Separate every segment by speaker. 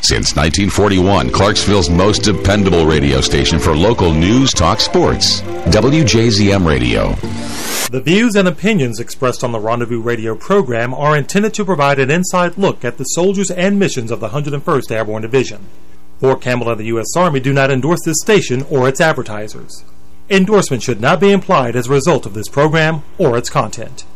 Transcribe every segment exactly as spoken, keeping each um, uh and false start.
Speaker 1: Since nineteen forty-one, Clarksville's most dependable radio station for local news, talk, sports. W J Z M Radio.
Speaker 2: The views and opinions expressed on the Rendezvous Radio program are intended to provide an inside look at the soldiers and missions of the one hundred first Airborne Division. Fort Campbell and the U S Army do not endorse this station or its advertisers. Endorsement should not be implied as a result of this program or its content.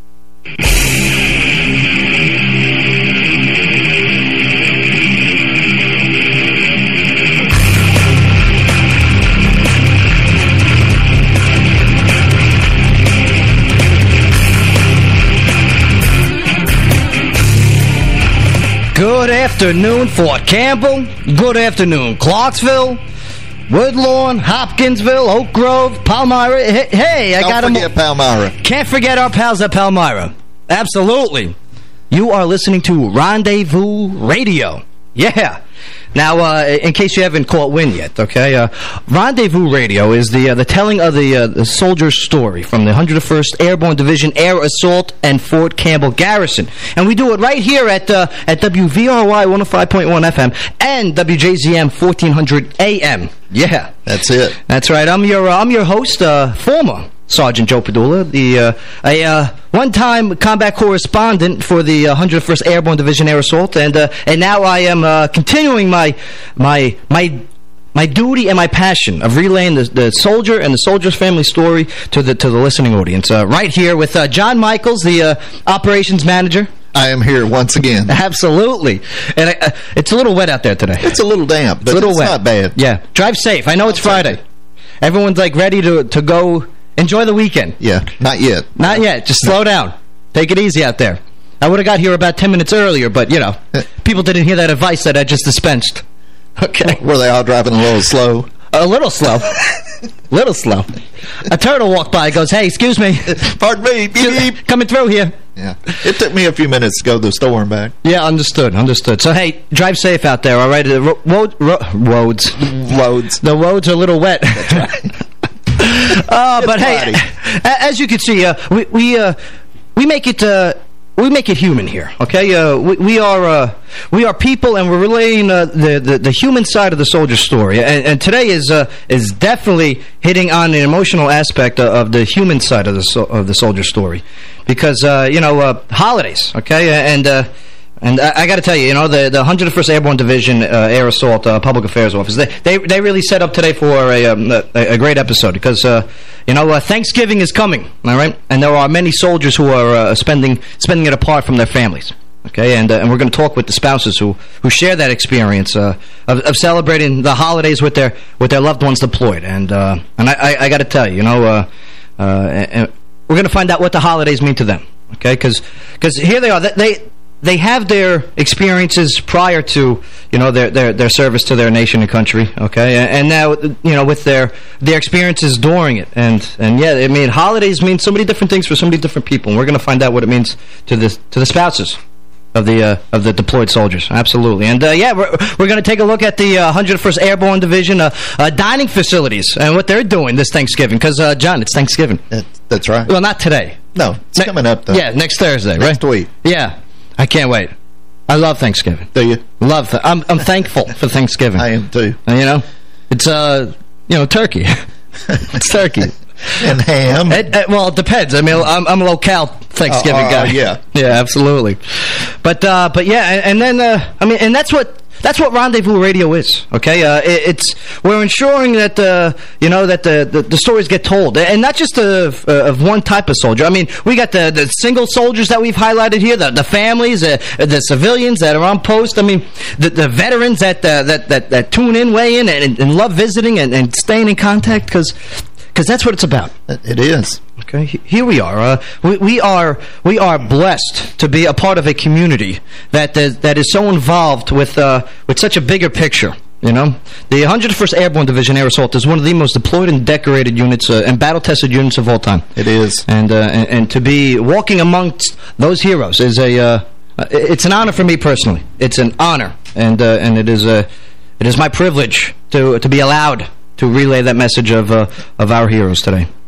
Speaker 3: Good afternoon, Fort Campbell. Good afternoon, Clarksville, Woodlawn, Hopkinsville, Oak Grove, Palmyra. Hey, hey I
Speaker 4: Don't
Speaker 3: got
Speaker 4: them.
Speaker 3: Don't
Speaker 4: forget Palmyra.
Speaker 3: Can't forget our pals at Palmyra. Absolutely. You are listening to Rendezvous Radio. Yeah. Now, uh, in case you haven't caught wind yet, okay, uh, Rendezvous Radio is the uh, the telling of the, uh, the soldier's story from the one hundred first Airborne Division Air Assault and Fort Campbell Garrison. And we do it right here at uh, at W V R Y one oh five point one F M and W J Z M fourteen hundred A M. Yeah.
Speaker 4: That's it.
Speaker 3: That's right. I'm your, uh, I'm your host, uh, former Sergeant Joe Padula, the uh, a uh, one-time combat correspondent for the uh, one hundred first Airborne Division Air Assault, and uh, and now I am uh, continuing my my my my duty and my passion of relaying the, the soldier and the soldier's family story to the to the listening audience. Uh, right here with uh, John Michaels, the uh, operations manager.
Speaker 4: I am here once again.
Speaker 3: Absolutely, and I, uh, it's a little wet out there today.
Speaker 4: It's a little damp, but
Speaker 3: it's, a little
Speaker 4: it's
Speaker 3: wet.
Speaker 4: not bad.
Speaker 3: Yeah, drive safe. I know it's Friday. Everyone's like ready to to go. Enjoy the weekend.
Speaker 4: Yeah, not yet.
Speaker 3: Not yet. Just slow down. Take it easy out there. I would have got here about ten minutes earlier, but, you know, people didn't hear that advice that I just dispensed. Okay.
Speaker 4: Were they all driving a little slow?
Speaker 3: A little slow. little slow. A turtle walked by and goes, hey, excuse me.
Speaker 4: Pardon me. Beep, beep.
Speaker 3: Coming through here.
Speaker 4: Yeah. It took me a few minutes to go to the store and back.
Speaker 3: Yeah, understood. Understood. So, hey, drive safe out there, all right? The ro ro ro roads.
Speaker 4: Roads.
Speaker 3: The roads are a little wet.
Speaker 4: That's right.
Speaker 3: Uh, but hey, as you can see, uh, we we uh, we make it uh, we make it human here. Okay, uh, we we are uh, we are people, and we're relaying uh, the, the the human side of the soldier story. And, and today is uh, is definitely hitting on an emotional aspect of, of the human side of the so of the soldier story, because uh, you know uh, holidays. Okay, and. Uh, And I, I got to tell you, you know, the, the one hundred first Airborne Division uh, Air Assault uh, Public Affairs Office, they, they they really set up today for a, um, a, a great episode because, uh, you know, uh, Thanksgiving is coming, all right? And there are many soldiers who are uh, spending spending it apart from their families, okay? And uh, and we're going to talk with the spouses who who share that experience uh, of, of celebrating the holidays with their with their loved ones deployed. And uh, and I, I, I got to tell you, you know, uh, uh, and we're going to find out what the holidays mean to them, okay? Because because here they are, they. They have their experiences prior to, you know, their their their service to their nation and country, okay, and, and now, you know, with their their experiences during it, and and yeah, I mean, holidays mean so many different things for so many different people, and we're going to find out what it means to the to the spouses of the uh, of the deployed soldiers, absolutely, and uh, yeah, we're we're going to take a look at the uh, one hundred first Airborne Division uh, uh, dining facilities and what they're doing this Thanksgiving, because uh, John, it's Thanksgiving.
Speaker 4: That, that's right.
Speaker 3: Well, not today.
Speaker 4: No, it's ne coming up though.
Speaker 3: Yeah, next Thursday,
Speaker 4: next
Speaker 3: right?
Speaker 4: week.
Speaker 3: Yeah. I can't wait. I love Thanksgiving.
Speaker 4: Do you?
Speaker 3: Love. Th I'm I'm thankful for Thanksgiving.
Speaker 4: I am too.
Speaker 3: And, you know, it's uh, you know, turkey. It's turkey
Speaker 4: and ham.
Speaker 3: It, it, well, it depends. I mean, I'm I'm a locale Thanksgiving
Speaker 4: uh, uh,
Speaker 3: guy.
Speaker 4: Yeah,
Speaker 3: yeah, absolutely. But uh, but yeah, and, and then uh, I mean, and that's what. That's what Rendezvous Radio is, okay? Uh, it, it's we're ensuring that uh, you know that the, the the stories get told, and not just of, uh, of one type of soldier. I mean, we got the the single soldiers that we've highlighted here, the the families, uh, the civilians that are on post. I mean, the the veterans that uh, that that that tune in, weigh in, and, and love visiting and, and staying in contact because. Because that's what it's about.
Speaker 4: It is.
Speaker 3: Okay, here we are. Uh, we, we are we are blessed to be a part of a community that that, that is so involved with uh, with such a bigger picture. You know, the one hundred first Airborne Division Air Assault is one of the most deployed and decorated units uh, and battle-tested units of all time.
Speaker 4: It is.
Speaker 3: And, uh, and and to be walking amongst those heroes is a uh, it's an honor for me personally. It's an honor, and uh, and it is a it is my privilege to to be allowed to relay that message of uh, of our heroes today.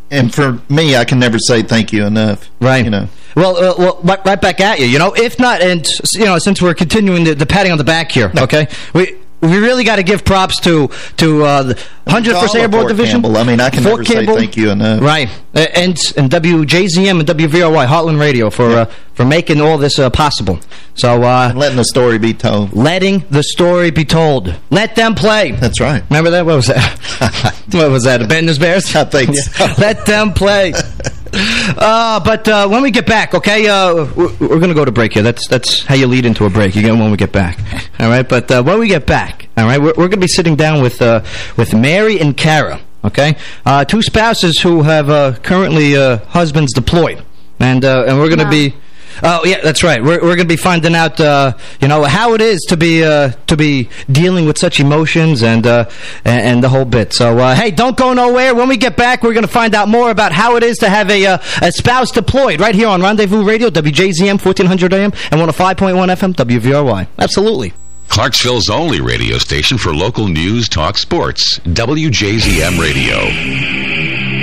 Speaker 4: and for me, I can never say thank you enough.
Speaker 3: Right.
Speaker 4: You know.
Speaker 3: Well, uh, well, right, right back at you. You know, if not, and you know, since we're continuing the, the patting on the back here, okay, we. We really got to give props to to uh, the one hundred first Airborne Division.
Speaker 4: Campbell. I mean, I can
Speaker 3: Fort
Speaker 4: never
Speaker 3: Campbell.
Speaker 4: say thank you enough.
Speaker 3: Right, and and W J Z M and W V R Y Heartland Radio for yeah. uh, for making all this uh, possible. So uh,
Speaker 4: and letting the story be told.
Speaker 3: Letting the story be told. Let them play.
Speaker 4: That's right.
Speaker 3: Remember that? What was that? What was that? Bender's Bears.
Speaker 4: I think so.
Speaker 3: Let them play. Uh, but uh, when we get back, okay, uh, we're, we're going to go to break here. That's that's how you lead into a break. You get when we get back, all right. But uh, when we get back, all right, we're, we're going to be sitting down with uh, with Mary and Kara, okay, uh, two spouses who have uh, currently uh, husbands deployed, and uh, and we're going to
Speaker 5: wow.
Speaker 3: be. Oh yeah, that's right. We're we're going to be finding out, uh, you know, how it is to be uh, to be dealing with such emotions and uh, and, and the whole bit. So uh, hey, don't go nowhere. When we get back, we're going to find out more about how it is to have a uh, a spouse deployed right here on Rendezvous Radio, W J Z M fourteen hundred A M and one oh five point one F M, W V R Y. Absolutely.
Speaker 1: Clarksville's only radio station for local news, talk, sports. W J Z M Radio.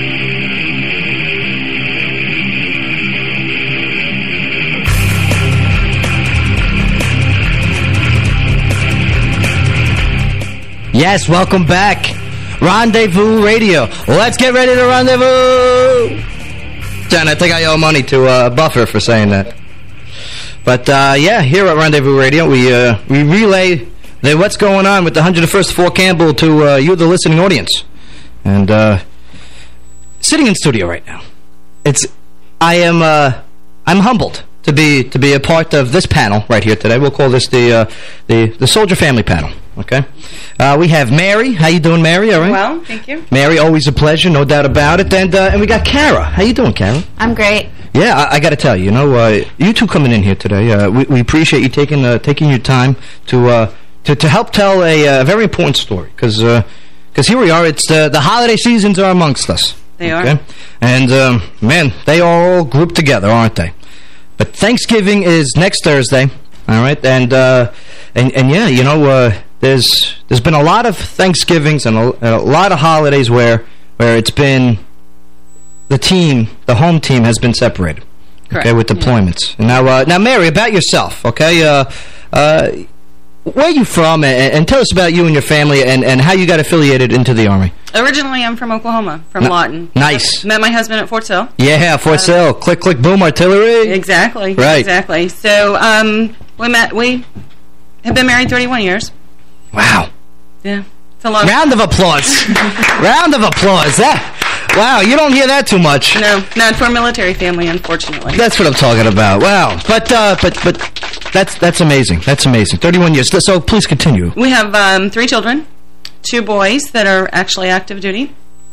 Speaker 3: Yes, welcome back. Rendezvous Radio. Let's get ready to rendezvous. John, I think I owe money to uh, Buffer for saying that. But, uh, yeah, here at Rendezvous Radio, we uh, we relay the, what's going on with the one hundred first Fort Campbell to uh, you, the listening audience. And uh, sitting in studio right now, it's I am uh, I'm humbled to be to be a part of this panel right here today. We'll call this the uh, the the Soldier Family Panel. Okay, uh, we have Mary. How you doing, Mary? All right.
Speaker 5: Well, thank you.
Speaker 3: Mary, always a pleasure, no doubt about it. And uh, and we got Kara. How you doing, Kara?
Speaker 5: I'm great.
Speaker 3: Yeah, I, I got to tell you, you know, uh, you two coming in here today. Uh, we, we appreciate you taking uh, taking your time to uh, to to help tell a, a very important story because because uh, here we are. It's uh, the holiday seasons are amongst us.
Speaker 5: They
Speaker 3: okay?
Speaker 5: are.
Speaker 3: And um, man, they are all grouped together, aren't they? But Thanksgiving is next Thursday. All right, and uh, and and yeah, you know. Uh, There's there's been a lot of Thanksgivings and a, and a lot of holidays where where it's been the team, the home team, has been separated.
Speaker 5: Correct.
Speaker 3: Okay, with deployments. Yeah. Now, uh, now, Mary, about yourself. Okay, uh, uh, where are you from, and, and tell us about you and your family, and and how you got affiliated into the Army.
Speaker 5: Originally, I'm from Oklahoma, from
Speaker 3: N
Speaker 5: Lawton.
Speaker 3: Nice.
Speaker 5: Met my husband at Fort Sill.
Speaker 3: Yeah, Fort
Speaker 5: uh,
Speaker 3: Sill. Click, click, boom, artillery.
Speaker 5: Exactly.
Speaker 3: Right.
Speaker 5: Exactly. So um, we met. We have been married thirty-one years.
Speaker 3: Wow.
Speaker 5: Yeah. It's a long
Speaker 3: Round of applause. Round of applause. That, wow, you don't hear that too much.
Speaker 5: No, not for a military family, unfortunately.
Speaker 3: That's what I'm talking about. Wow. But uh, but but that's that's amazing. That's amazing. thirty-one years. So please continue.
Speaker 5: We have um, three children, two boys that are actually active duty.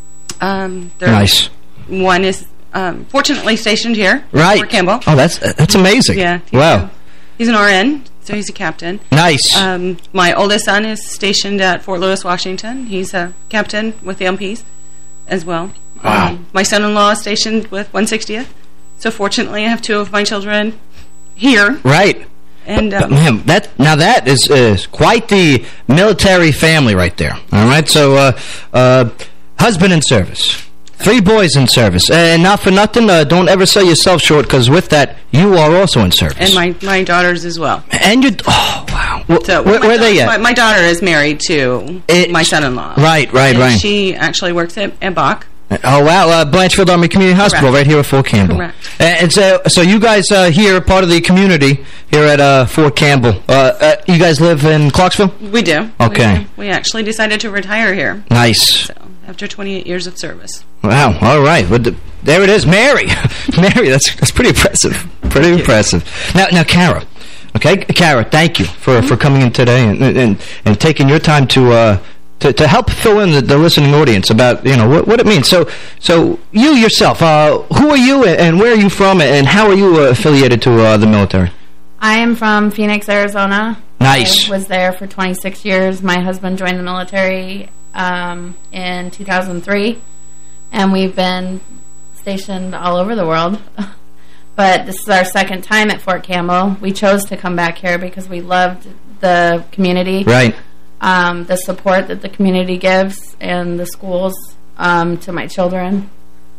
Speaker 5: Um,
Speaker 3: nice.
Speaker 5: One is um, fortunately stationed here.
Speaker 3: Right.
Speaker 5: Fort Campbell.
Speaker 3: Oh, that's that's amazing.
Speaker 5: Yeah.
Speaker 3: Wow.
Speaker 5: A, he's an R N. So he's a captain.
Speaker 3: Nice.
Speaker 5: Um, my oldest son is stationed at Fort Lewis, Washington. He's a captain with the M Ps as well.
Speaker 3: Wow.
Speaker 5: Um, my son-in-law is stationed with one sixtieth. So fortunately, I have two of my children here.
Speaker 3: Right.
Speaker 5: And um,
Speaker 3: but, man, that now that is uh, quite the military family right there. All right. So, uh, uh, husband in service. Three boys in service. And not for nothing, uh, don't ever sell yourself short, because with that, you are also in service.
Speaker 5: And my, my daughters as well.
Speaker 3: And you... Oh, wow.
Speaker 5: So
Speaker 3: where where are they at?
Speaker 5: My, my daughter is married to
Speaker 3: it,
Speaker 5: my son-in-law.
Speaker 3: Right, right,
Speaker 5: and
Speaker 3: right.
Speaker 5: She actually works at, at Bach.
Speaker 3: Oh, wow. Uh, Blanchfield Army Community
Speaker 5: Correct.
Speaker 3: Hospital right here at Fort Campbell.
Speaker 5: Correct.
Speaker 3: And so, so you guys uh, here are part of the community here at uh, Fort Campbell. Uh, uh, you guys live in Clarksville?
Speaker 5: We do.
Speaker 3: Okay.
Speaker 5: We, we actually decided to retire here.
Speaker 3: Nice.
Speaker 5: So, after twenty-eight years of service.
Speaker 3: Wow. All right. Well, there it is. Mary. Mary, that's that's pretty impressive. Pretty thank impressive. You. Now, now, Kara. Okay, Kara, thank you for, mm-hmm. for coming in today and, and, and taking your time to... Uh, To, to help fill in the, the listening audience about, you know, what, what it means. So, so you yourself, uh, who are you and where are you from and how are you uh, affiliated to uh, the military?
Speaker 6: I am from Phoenix, Arizona.
Speaker 3: Nice.
Speaker 6: I was there for twenty-six years. My husband joined the military um, in two thousand three, and we've been stationed all over the world. But this is our second time at Fort Campbell. We chose to come back here because we loved the community.
Speaker 3: Right.
Speaker 6: Um, the support that the community gives and the schools um, to my children.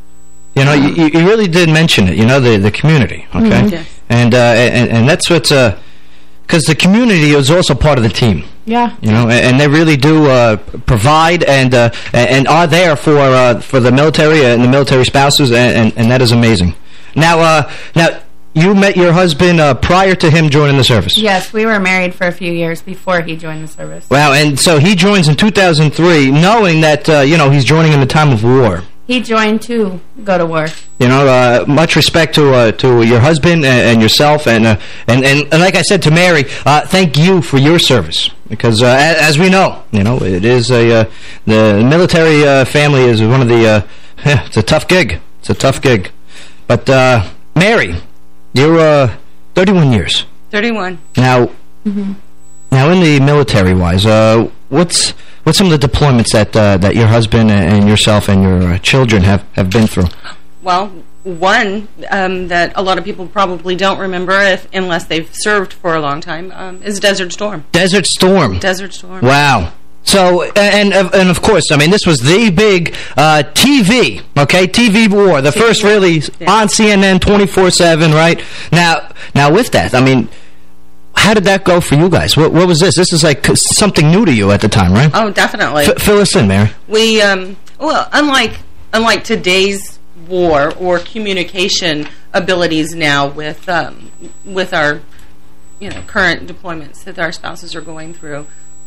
Speaker 3: You know, you, you really did mention it, you know, the, the community, okay?
Speaker 5: Mm-hmm. Yes.
Speaker 3: And, uh, and, and that's what's, uh, because the community is also part of the team.
Speaker 6: Yeah.
Speaker 3: You know, and, and they really do uh, provide and uh, and are there for uh, for the military and the military spouses, and, and, and that is amazing. Now, uh, now you met your husband uh, prior to him joining the service.
Speaker 6: Yes, we were married for a few years before he joined the service.
Speaker 3: Wow, and so he joins in two thousand three, knowing that uh, you know he's joining in the time of war.
Speaker 6: He joined to go to war.
Speaker 3: You know, uh, much respect to uh, to your husband and, and yourself, and, uh, and and and like I said to Mary, uh, thank you for your service, because uh, as we know, you know, it is a uh, the military uh, family is one of the uh, it's a tough gig. It's a tough gig, but uh, Mary, you're uh, thirty-one years.
Speaker 5: thirty-one.
Speaker 3: Now,
Speaker 6: mm-hmm.
Speaker 3: now in the military wise, uh, what's What's some of the deployments that uh, that your husband and yourself and your uh, children have, have been through?
Speaker 5: Well, one um, that a lot of people probably don't remember, if unless they've served for a long time, um, is Desert Storm.
Speaker 3: Desert Storm.
Speaker 5: Desert Storm.
Speaker 3: Wow. So, and and of course, I mean, this was the big uh, T V, okay, T V war, the T V first war. really yeah. on C N N twenty-four seven, right? Now, now with that, I mean, how did that go for you guys? What, what was this? This is like something new to you at the time, right?
Speaker 5: Oh, definitely.
Speaker 3: F fill us in, Mary.
Speaker 5: We, um, well, unlike unlike today's war or communication abilities now with um, with our, you know, current deployments that our spouses are going through,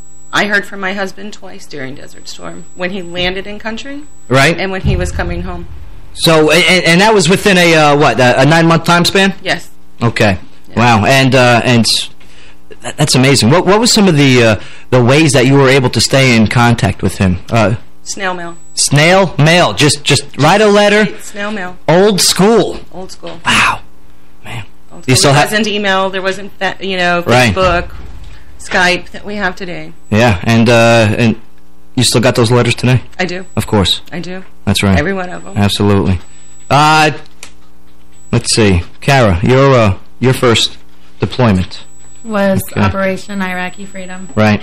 Speaker 5: I heard from my husband twice during Desert Storm, when he landed in country,
Speaker 3: right,
Speaker 5: and when he was coming home.
Speaker 3: So, and, and that was within a uh, what, a, a nine month time span?
Speaker 5: Yes.
Speaker 3: Okay.
Speaker 5: Yeah.
Speaker 3: Wow, and uh, and. That's amazing. What what was some of the uh, the ways that you were able to stay in contact with him? Uh,
Speaker 5: snail mail.
Speaker 3: Snail mail. Just just write a letter.
Speaker 5: Snail mail.
Speaker 3: Old school.
Speaker 5: Old school.
Speaker 3: Wow, man.
Speaker 5: Old school.
Speaker 3: You still
Speaker 5: there
Speaker 3: have
Speaker 5: wasn't email. There wasn't you know Facebook, right. Skype that we have today.
Speaker 3: Yeah, and uh, and you still got those letters today?
Speaker 5: I do.
Speaker 3: Of course.
Speaker 5: I do.
Speaker 3: That's right.
Speaker 5: Every one of them.
Speaker 3: Absolutely. Uh, let's see, Kara, your uh, your first deployment.
Speaker 6: Was
Speaker 3: okay.
Speaker 6: Operation Iraqi Freedom.
Speaker 3: Right.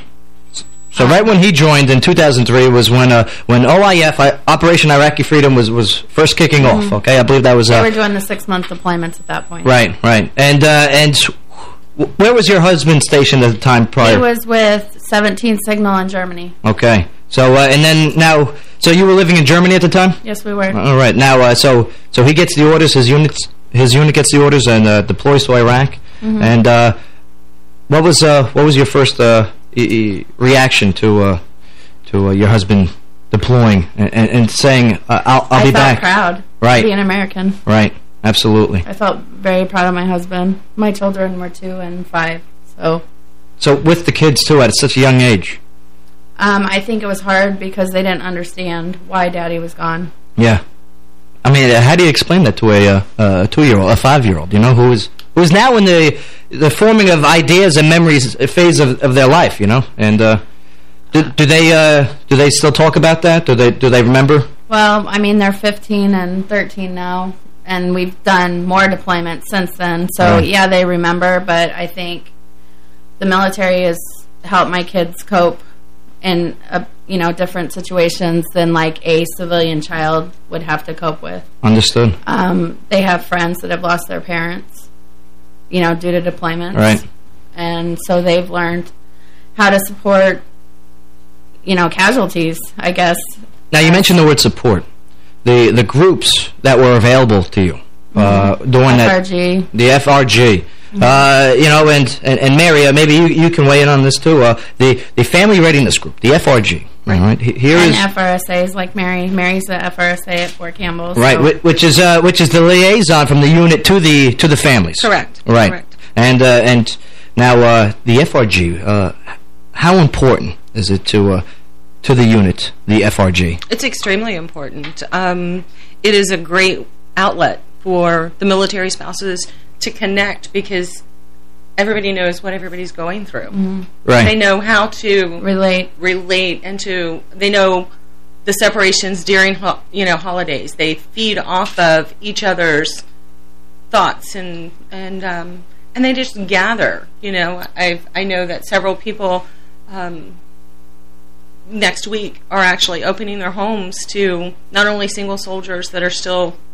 Speaker 3: So um, right when he joined in two thousand three was when uh, when O I F, I, Operation Iraqi Freedom, was, was first kicking mm-hmm. off, okay? I believe that was... Uh,
Speaker 6: they were doing the six-month deployments at that point.
Speaker 3: Right, right. And uh, and where was your husband stationed at the time prior?
Speaker 6: He was with seventeenth Signal in Germany.
Speaker 3: Okay. So, uh, and then now... So you were living in Germany at the time?
Speaker 6: Yes, we were.
Speaker 3: All right. Now, uh, so so he gets the orders, his, units, his unit gets the orders and uh, deploys to Iraq. Mm-hmm. And... Uh, What was uh what was your first uh e e reaction to uh to uh, your husband deploying and, and, and saying uh, I'll I'll
Speaker 6: I
Speaker 3: be back?
Speaker 6: I felt proud.
Speaker 3: Right.
Speaker 6: To be an American.
Speaker 3: Right. Absolutely.
Speaker 6: I felt very proud of my husband. My children were two and five. So.
Speaker 3: So with the kids too at such a young age.
Speaker 6: Um, I think it was hard because they didn't understand why Daddy was gone.
Speaker 3: Yeah. I mean, how do you explain that to a uh, a two-year-old, a five-year-old? You know, who is who's now in the the forming of ideas and memories phase of, of their life. You know, and uh, do, do they uh, do they still talk about that? Do they do they remember?
Speaker 6: Well, I mean, they're fifteen and thirteen now, and we've done more deployments since then. So right. yeah, they remember. But I think the military has helped my kids cope in a, you know, different situations than like a civilian child would have to cope with.
Speaker 3: Understood.
Speaker 6: Um, they have friends that have lost their parents, you know, due to deployments.
Speaker 3: Right.
Speaker 6: And so they've learned how to support, you know, casualties, I guess.
Speaker 3: Now, you mentioned the word support. The the groups that were available to you mm-hmm. uh, during
Speaker 6: F R G.
Speaker 3: that... The F R G. Mm-hmm. Uh, you know, and, and, and Mary, uh, maybe you, you can weigh in on this too. Uh, the, the Family Readiness Group, the F R G. Right. Right. Here
Speaker 6: and
Speaker 3: is
Speaker 6: F R S As like Mary. Mary's the F R S A at Fort Campbell.
Speaker 3: Right,
Speaker 6: so.
Speaker 3: which is uh, which is the liaison from the unit to the to the families.
Speaker 5: Correct.
Speaker 3: Right.
Speaker 5: Correct.
Speaker 3: And uh, and now uh, the F R G. Uh, how important is it to uh, to the unit, the F R G?
Speaker 5: It's extremely important. Um, it is a great outlet for the military spouses to connect, because everybody knows what everybody's going through.
Speaker 6: Mm-hmm.
Speaker 3: Right.
Speaker 5: They know how to
Speaker 6: relate,
Speaker 5: relate, and to they know the separations during ho you know holidays. They feed off of each other's thoughts, and and um, and they just gather. You know, I I know that several people um, next week are actually opening their homes to not only single soldiers that are still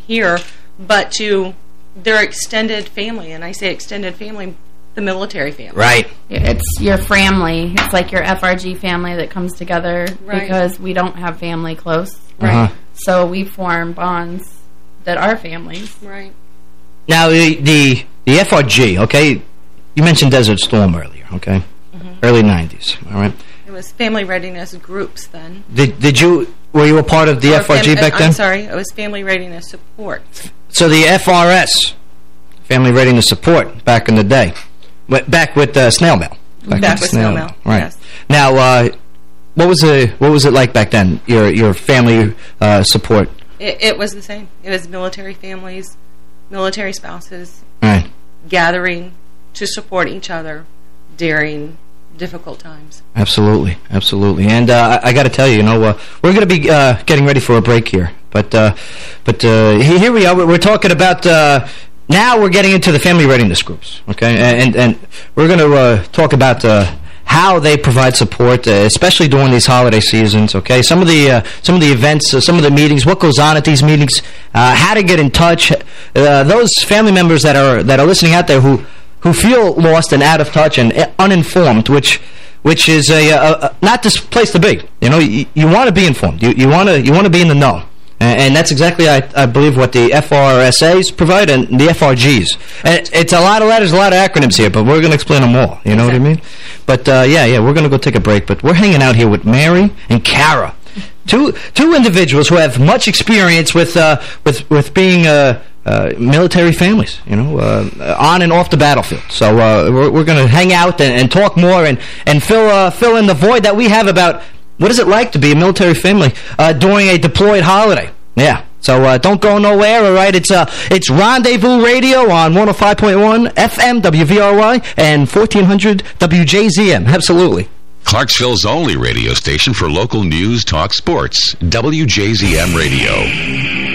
Speaker 5: here, but to their extended family. And I say extended family, the military family.
Speaker 3: Right.
Speaker 6: It's your family. It's like your F R G family that comes together
Speaker 5: Right.
Speaker 6: because we don't have family close.
Speaker 3: Right. Uh-huh.
Speaker 6: So we form bonds that are families.
Speaker 5: Right.
Speaker 3: Now, the, the, the F R G, okay, you mentioned Desert Storm earlier, okay? Mm-hmm. Early nineties, all right?
Speaker 5: It was family readiness groups then.
Speaker 3: Did, did you, were you a part of the
Speaker 5: Or
Speaker 3: F R G
Speaker 5: fam-
Speaker 3: back
Speaker 5: I'm
Speaker 3: then?
Speaker 5: sorry, it was family readiness support.
Speaker 3: So the F R S, Family Readiness Support, back in the day. Back with uh, snail mail.
Speaker 5: Back, back with snail mail,
Speaker 3: right.
Speaker 5: Yes.
Speaker 3: Now, uh, what was the what was it like back then? Your your family uh, support.
Speaker 5: It, it was the same. It was military families, military spouses,
Speaker 3: right,
Speaker 5: gathering to support each other during difficult times.
Speaker 3: Absolutely, absolutely. And uh, I, I got to tell you, you know, uh, we're going to be uh, getting ready for a break here, but uh, but uh, here we are. We're talking about. Uh, Now we're getting into the family readiness groups, okay? And and we're going to uh, talk about uh, how they provide support, uh, especially during these holiday seasons, okay? Some of the uh, some of the events, uh, some of the meetings, what goes on at these meetings, uh, how to get in touch. Uh, those family members that are that are listening out there who who feel lost and out of touch and uninformed, which which is a, a, a not this place to be. You know, you, you want to be informed. You you want to you want to be in the know. And that's exactly, I, I believe, what the F R S As provide and the F R Gs. And it's a lot of letters, a lot of acronyms here, but we're going to explain them all. You know what I mean? But, uh, yeah, yeah, we're going to go take a break. But we're hanging out here with Mary and Kara, two two individuals who have much experience with uh, with with being uh, uh, military families, you know, uh, on and off the battlefield. So uh, we're, we're going to hang out and, and talk more and, and fill, uh, fill in the void that we have about what is it like to be a military family uh, during a deployed holiday? Yeah. So uh, don't go nowhere, all right? It's uh, it's Rendezvous Radio on one oh five point one F M W V R Y and fourteen hundred W J Z M. Absolutely.
Speaker 1: Clarksville's only radio station for local news, talk, sports. W J Z M Radio.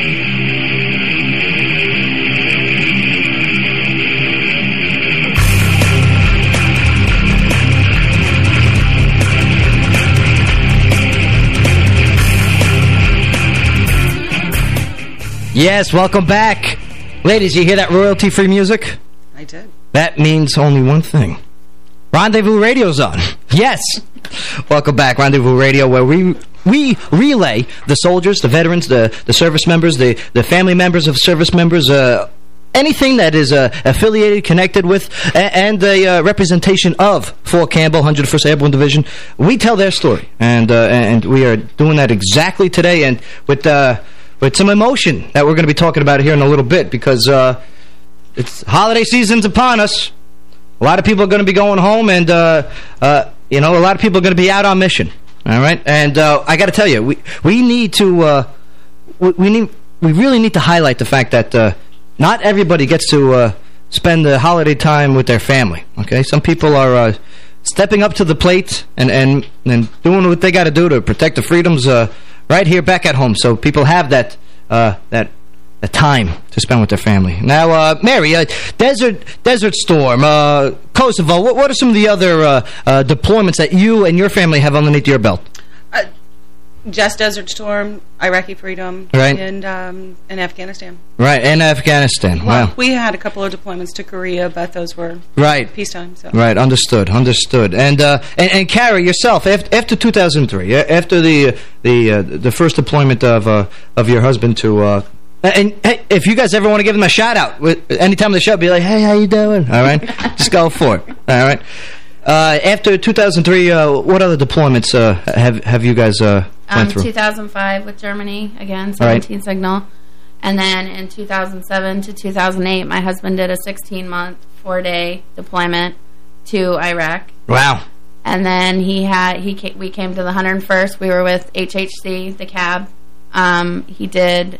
Speaker 3: Yes, welcome back. Ladies, you hear that royalty-free music?
Speaker 5: I did.
Speaker 3: That means only one thing. Rendezvous Radio's on. Yes. Welcome back, Rendezvous Radio, where we we relay the soldiers, the veterans, the, the service members, the, the family members of service members, uh, anything that is uh, affiliated, connected with, a and a uh, representation of Fort Campbell, one hundred first Airborne Division. We tell their story, and uh, and we are doing that exactly today, and with... Uh, With some emotion that we're going to be talking about here in a little bit, because uh, it's holiday season's upon us. A lot of people are going to be going home, and uh, uh, you know, a lot of people are going to be out on mission. All right, and uh, I got to tell you, we we need to uh, we, we need we really need to highlight the fact that uh, not everybody gets to uh, spend the holiday time with their family. Okay, some people are uh, stepping up to the plate and and and doing what they got to do to protect the freedoms. Uh, Right here, back at home, so people have that uh, that that time to spend with their family. Now, uh, Mary, uh, Desert Desert Storm, uh, Kosovo. What, what are some of the other uh, uh, deployments that you and your family have underneath your belt?
Speaker 5: Uh, just Desert Storm, Iraqi Freedom,
Speaker 3: right,
Speaker 5: and um, and Afghanistan.
Speaker 3: Right, and Afghanistan.
Speaker 5: Well,
Speaker 3: wow.
Speaker 5: We had a couple of deployments to Korea, but those were
Speaker 3: right
Speaker 5: peacetime. So.
Speaker 3: Right, understood, understood. And uh, and, and Carrie, yourself, after, after two thousand three, after the the uh, the first deployment of uh, of your husband to. Uh, and hey, if you guys ever want to give him a shout out, anytime the show, be like, hey, how you doing? All right, just go for it. All right. Uh, after two thousand three, uh, what other deployments uh, have have you guys uh, went
Speaker 6: um,
Speaker 3: through?
Speaker 6: two thousand five with Germany, again, seventeen
Speaker 3: right.
Speaker 6: Signal. And then in two thousand seven to two thousand eight, my husband did a sixteen-month, four-day deployment to Iraq.
Speaker 3: Wow.
Speaker 6: And then he had he came, we came to the one hundred first. We were with H H C, the cab. Um, he did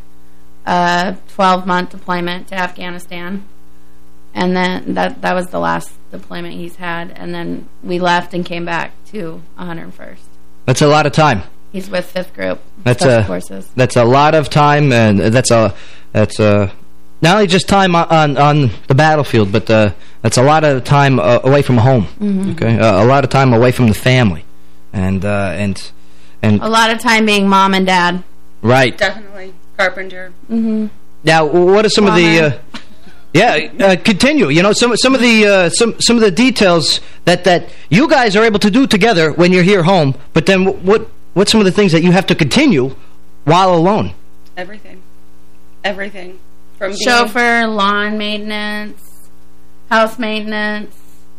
Speaker 6: a twelve-month deployment to Afghanistan. And then that that was the last deployment he's had. And then we left and came back to one hundred first.
Speaker 3: That's a lot of time.
Speaker 6: He's with fifth Group.
Speaker 3: That's
Speaker 6: Special
Speaker 3: a
Speaker 6: Forces. That's
Speaker 3: a lot of time, and that's a that's a not only just time on on the battlefield, but uh, that's a lot of time uh, away from home. Mm-hmm. Okay, uh, a lot of time away from the family, and uh, and and
Speaker 6: a lot of time being mom and dad.
Speaker 3: Right.
Speaker 5: Definitely. Carpenter.
Speaker 6: Mm-hmm.
Speaker 3: Now, what are some well, of the... Uh, yeah, uh, continue. You know, some some of the uh, some some of the details that, that you guys are able to do together when you're here home, but then what what's some of the things that you have to continue while alone?
Speaker 5: Everything. Everything. From
Speaker 6: chauffeur, lawn maintenance, house maintenance.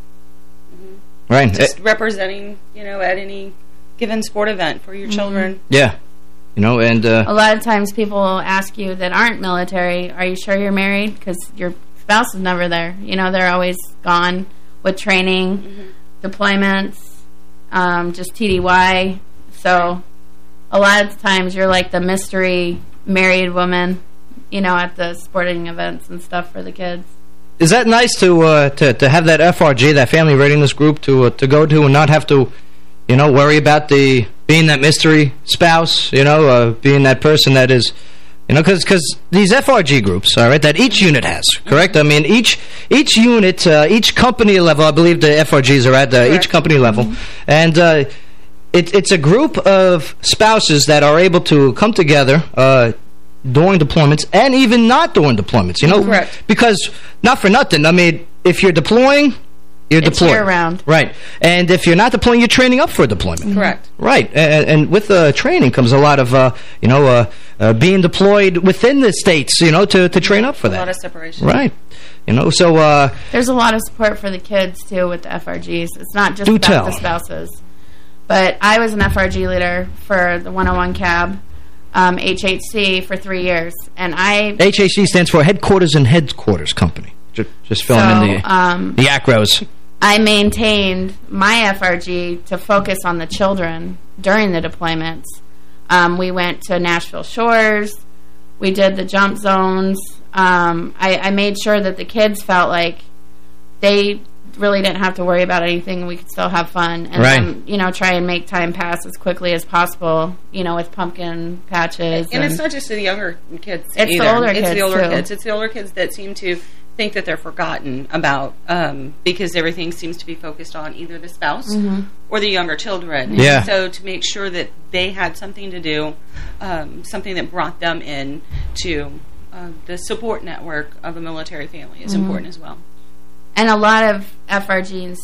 Speaker 5: Mm-hmm.
Speaker 3: Right.
Speaker 5: Just
Speaker 3: it,
Speaker 5: representing, you know, at any given sport event for your mm-hmm. children.
Speaker 3: Yeah. You know, and... Uh,
Speaker 6: a lot of times people will ask you that aren't military, are you sure you're married? Because your spouse is never there. You know, they're always gone with training, mm-hmm. deployments, um, just T D Y. So a lot of times you're like the mystery married woman, you know, at the sporting events and stuff for the kids.
Speaker 3: Is that nice to uh, to, to have that F R G, that family readiness group, to uh, to go to and not have to, you know, worry about the being that mystery spouse, you know, uh, being that person that is, you know, because because these F R G groups, all right, that each unit has, correct? I mean, each each unit, uh, each company level, I believe the F R Gs are at uh, each company level, mm-hmm. and uh, it, it's a group of spouses that are able to come together uh, during deployments and even not during deployments, you know,
Speaker 5: correct?
Speaker 3: Because not for nothing, I mean, if you're deploying. You're
Speaker 6: it's
Speaker 3: deployed.
Speaker 6: year-round.
Speaker 3: Right. And if you're not deploying, you're training up for deployment.
Speaker 5: Correct.
Speaker 3: Right. And, and with uh, training comes a lot of, uh, you know, uh, uh, being deployed within the states, you know, to, to train up for
Speaker 5: a
Speaker 3: that.
Speaker 5: A lot of separation.
Speaker 3: Right. You know, so... Uh,
Speaker 6: There's a lot of support for the kids, too, with the F R Gs. It's not just
Speaker 3: do
Speaker 6: about
Speaker 3: tell.
Speaker 6: the spouses. But I was an F R G leader for the one oh one C A B, um, H H C, for three years. And I...
Speaker 3: H H C stands for Headquarters and Headquarters Company. Just, just fill
Speaker 6: so,
Speaker 3: in the,
Speaker 6: um,
Speaker 3: the acros.
Speaker 6: I maintained my F R G to focus on the children during the deployments. Um, we went to Nashville Shores. We did the jump zones. Um, I, I made sure that the kids felt like they really didn't have to worry about anything. We could still have fun. And
Speaker 3: right.
Speaker 6: then, you know, try and make time pass as quickly as possible, you know, with pumpkin patches.
Speaker 5: And, and it's not just the younger kids It's
Speaker 6: either.
Speaker 5: the
Speaker 6: older
Speaker 5: it's
Speaker 6: kids,
Speaker 5: the older
Speaker 6: too.
Speaker 5: kids. It's the older kids that seem to think that they're forgotten about um, because everything seems to be focused on either the spouse
Speaker 6: mm-hmm.
Speaker 5: or the younger children.
Speaker 3: Yeah.
Speaker 5: And so to make sure that they had something to do, um, something that brought them in to uh, the support network of a military family is
Speaker 6: mm-hmm.
Speaker 5: important as well.
Speaker 6: And a lot of F R Gs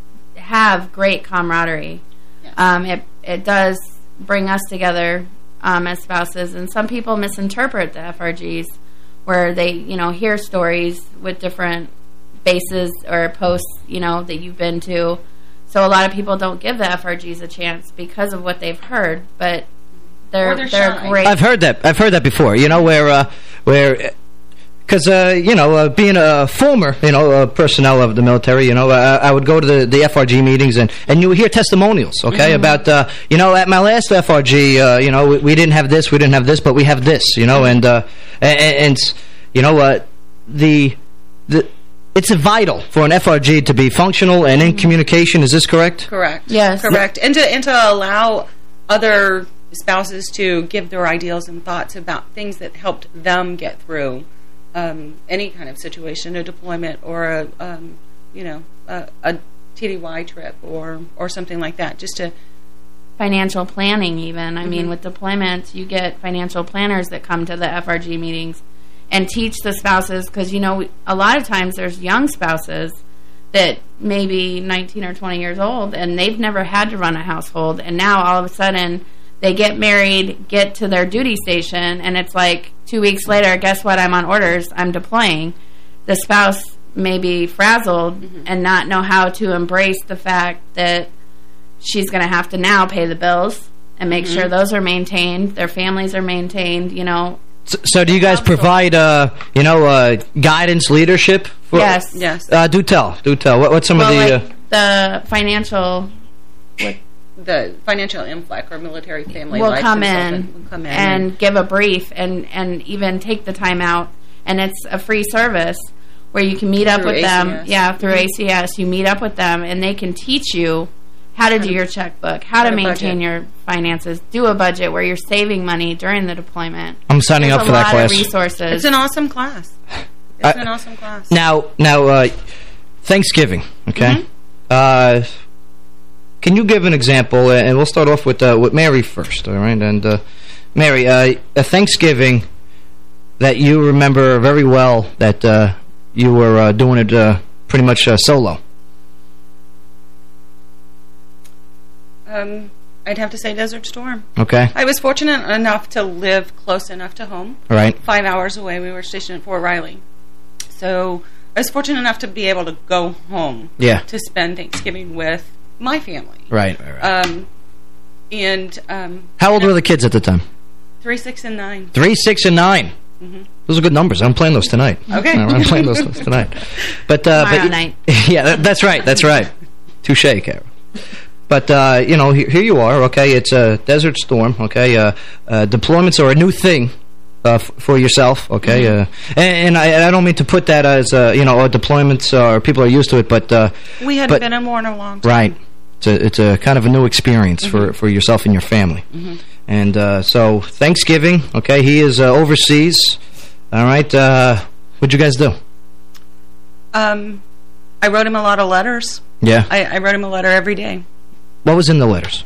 Speaker 6: have great camaraderie.
Speaker 5: Yes.
Speaker 6: Um, it, it does bring us together um, as spouses, and some people misinterpret the F R Gs where they, you know, hear stories with different bases or posts, you know, that you've been to. So a lot of people don't give the F R Gs a chance because of what they've heard, but they're
Speaker 5: they're,
Speaker 6: they're great.
Speaker 3: I've heard that. I've heard that before. You know, where uh, where because uh, you know, uh, being a former, you know, uh, personnel of the military, you know, uh, I would go to the, the F R G meetings and, and you would hear testimonials, okay, mm-hmm. about, uh, you know, at my last F R G, uh, you know, we, we didn't have this, we didn't have this, but we have this, you know, and, uh, and, and you know, uh, the, the, it's vital for an F R G to be functional and in mm-hmm. communication. Is this correct?
Speaker 5: Correct.
Speaker 6: Yes.
Speaker 5: Correct. And to, and to allow other spouses to give their ideals and thoughts about things that helped them get through Um, any kind of situation, a deployment or a, um, you know, a, a T D Y trip or or something like that, just to
Speaker 6: financial planning even. I mm-hmm. mean, with deployments, you get financial planners that come to the F R G meetings and teach the spouses, because, you know, a lot of times there's young spouses that may be nineteen or twenty years old, and they've never had to run a household, and now all of a sudden they get married, get to their duty station, and it's like two weeks later, guess what, I'm on orders, I'm deploying. The spouse may be frazzled mm-hmm. and not know how to embrace the fact that she's going to have to now pay the bills and make mm-hmm. sure those are maintained, their families are maintained, you know.
Speaker 3: So, so do you guys provide, uh, you know, uh, guidance, leadership? For,
Speaker 6: yes.
Speaker 5: Yes.
Speaker 3: Uh, do tell, do tell. What, what's some
Speaker 6: well,
Speaker 3: of the...
Speaker 6: Like uh, the financial... What,
Speaker 5: the financial I M F L E C or military family
Speaker 6: will
Speaker 5: life
Speaker 6: come in,
Speaker 5: will come in
Speaker 6: and,
Speaker 5: and
Speaker 6: give a brief and, and even take the time out. And it's a free service where you can meet up with
Speaker 5: A C S.
Speaker 6: them. Yeah, through mm-hmm. A C S. You meet up with them, and they can teach you how to do your checkbook, how, how to maintain budget. your finances, do a budget where you're saving money during the deployment.
Speaker 3: I'm signing
Speaker 6: There's
Speaker 3: up for that class.
Speaker 6: A lot of resources.
Speaker 5: It's an awesome class. It's uh, an awesome class.
Speaker 3: Now, now, uh, Thanksgiving, okay? Mm-hmm. Uh... Can you give an example, uh, and we'll start off with uh, with Mary first, all right? And uh, Mary, uh, at Thanksgiving, that you remember very well that uh, you were uh, doing it uh, pretty much uh, solo?
Speaker 5: Um, I'd have to say Desert Storm.
Speaker 3: Okay.
Speaker 5: I was fortunate enough to live close enough to home.
Speaker 3: Right.
Speaker 5: Five hours away. We were stationed at Fort Riley. So I was fortunate enough to be able to go home
Speaker 3: yeah.
Speaker 5: to spend Thanksgiving with my family.
Speaker 3: Right, right, right.
Speaker 5: Um, and um,
Speaker 3: How old
Speaker 5: you know,
Speaker 3: were the kids at the time?
Speaker 5: Three, six, and nine.
Speaker 3: Three, six, and nine. Mm-hmm. Those are good numbers. I'm playing those tonight.
Speaker 5: Okay.
Speaker 3: I'm playing those tonight. But, uh,
Speaker 6: Tomorrow
Speaker 3: but,
Speaker 6: night.
Speaker 3: Yeah, that, that's right. That's right. Touche, Carol. But, uh, you know, here, here you are, okay? It's a Desert Storm, okay? Uh, uh, deployments are a new thing uh, f for yourself, okay? Mm-hmm. uh, and and I, I don't mean to put that as, uh, you know, oh, deployments or people are used to it, but... Uh,
Speaker 5: we hadn't
Speaker 3: but,
Speaker 5: been in war in a long time.
Speaker 3: Right. It's a, it's a kind of a new experience mm-hmm. for, for yourself and your family. Mm-hmm. And uh, so, Thanksgiving, okay, he is uh, overseas. All right. Uh, what'd you guys do?
Speaker 5: Um, I wrote him a lot of letters.
Speaker 3: Yeah.
Speaker 5: I, I wrote him a letter every day.
Speaker 3: What was in the letters?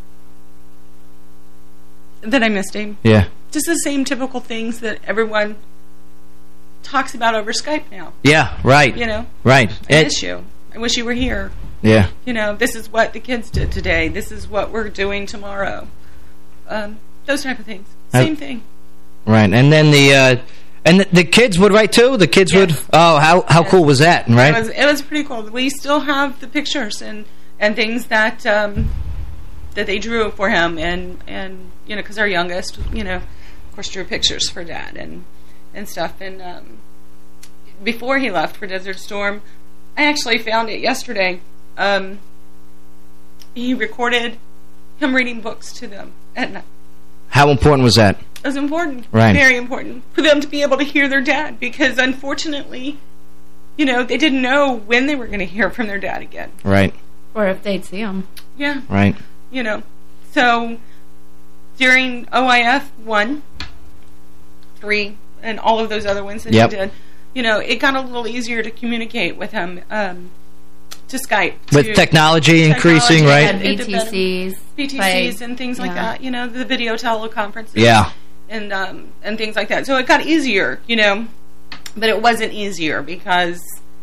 Speaker 5: That I missed him.
Speaker 3: Yeah.
Speaker 5: Just the same typical things that everyone talks about over Skype now.
Speaker 3: Yeah, right.
Speaker 5: You know?
Speaker 3: Right.
Speaker 5: I
Speaker 3: it,
Speaker 5: miss you. I wish you were here.
Speaker 3: Yeah.
Speaker 5: You know, this is what the kids did today. This is what we're doing tomorrow. Um, those type of things. Same I, thing.
Speaker 3: Right. And then the... Uh, And the, the kids would write too? The kids yes. would? Oh, how how yes. cool was that, right?
Speaker 5: It was, it was pretty cool. We still have the pictures and, and things that um, that they drew for him. And, and you know, because our youngest, you know, of course, drew pictures for Dad and, and stuff. And um, before he left for Desert Storm, I actually found it yesterday. Um, he recorded him reading books to them at night.
Speaker 3: How important was that?
Speaker 5: It was important,
Speaker 3: right.
Speaker 5: very important, for them to be able to hear their dad, because unfortunately, you know, they didn't know when they were going to hear from their dad again.
Speaker 3: Right.
Speaker 6: Or if they'd see him.
Speaker 5: Yeah.
Speaker 3: Right.
Speaker 5: You know, so during O I F one, three, and all of those other ones that yep. he did, you know, it got a little easier to communicate with him, um, to Skype.
Speaker 3: With
Speaker 5: to
Speaker 3: technology increasing,
Speaker 5: technology,
Speaker 3: right?
Speaker 6: B T Cs.
Speaker 5: B T Cs and things like yeah. that, you know, the video teleconferences.
Speaker 3: Yeah.
Speaker 5: And, um, and things like that. So it got easier, you know, but it wasn't easier because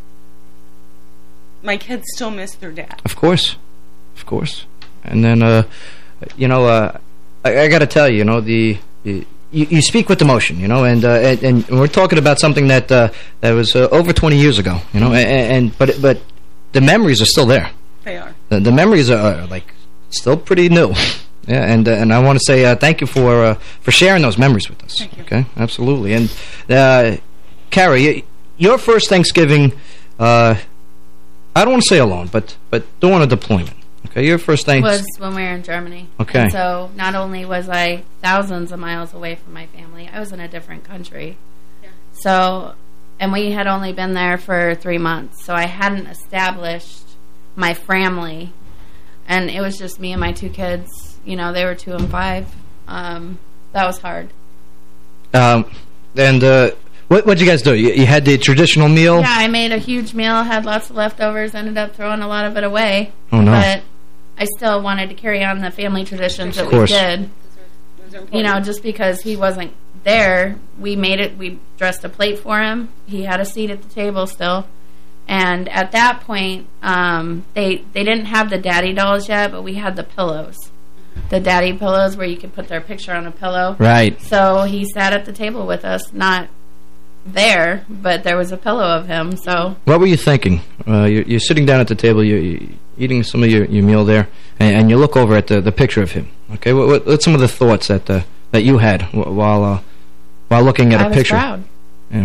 Speaker 5: my kids still miss their dad.
Speaker 3: Of course. Of course. And then, uh, you know, uh, I, I got to tell you, you know, the... the You, you speak with emotion, you know, and, uh, and and we're talking about something that uh, that was uh, over twenty years ago, you know, and, and but but the memories are still there.
Speaker 5: They are.
Speaker 3: The, the memories are like still pretty new, yeah. And uh, and I want to say uh, thank you for uh, for sharing those memories with us.
Speaker 5: Thank you.
Speaker 3: Okay, absolutely. And uh, Carrie, your first Thanksgiving, uh, I don't want to say alone, but but doing a deployment. Okay, your first Thanksgiving
Speaker 6: was when we were in Germany.
Speaker 3: Okay.
Speaker 6: And so not only was I thousands of miles away from my family, I was in a different country. Yeah. So, and we had only been there for three months, so I hadn't established my family, and it was just me and my two kids. You know, they were two and five. Um, that was hard. Um,
Speaker 3: and uh, what what'd you guys do? You, you had the traditional meal?
Speaker 6: Yeah, I made a huge meal, had lots of leftovers, ended up throwing a lot of it away.
Speaker 3: Oh no!
Speaker 6: But I still wanted to carry on the family traditions that
Speaker 3: of course.
Speaker 6: we did. You know, just because he wasn't there, we made it, we dressed a plate for him. He had a seat at the table still. And at that point, um, they they didn't have the daddy dolls yet, but we had the pillows. The daddy pillows where you could put their picture on a pillow.
Speaker 3: Right.
Speaker 6: So he sat at the table with us, not there, but there was a pillow of him. So
Speaker 3: what were you thinking? Uh, you're, you're sitting down at the table, you're, you're eating some of your, your meal there, and, and you look over at the, the picture of him. Okay, what, what, what's some of the thoughts that uh, that you had while uh, while looking at
Speaker 6: I
Speaker 3: a picture?
Speaker 6: I was proud.
Speaker 3: Yeah.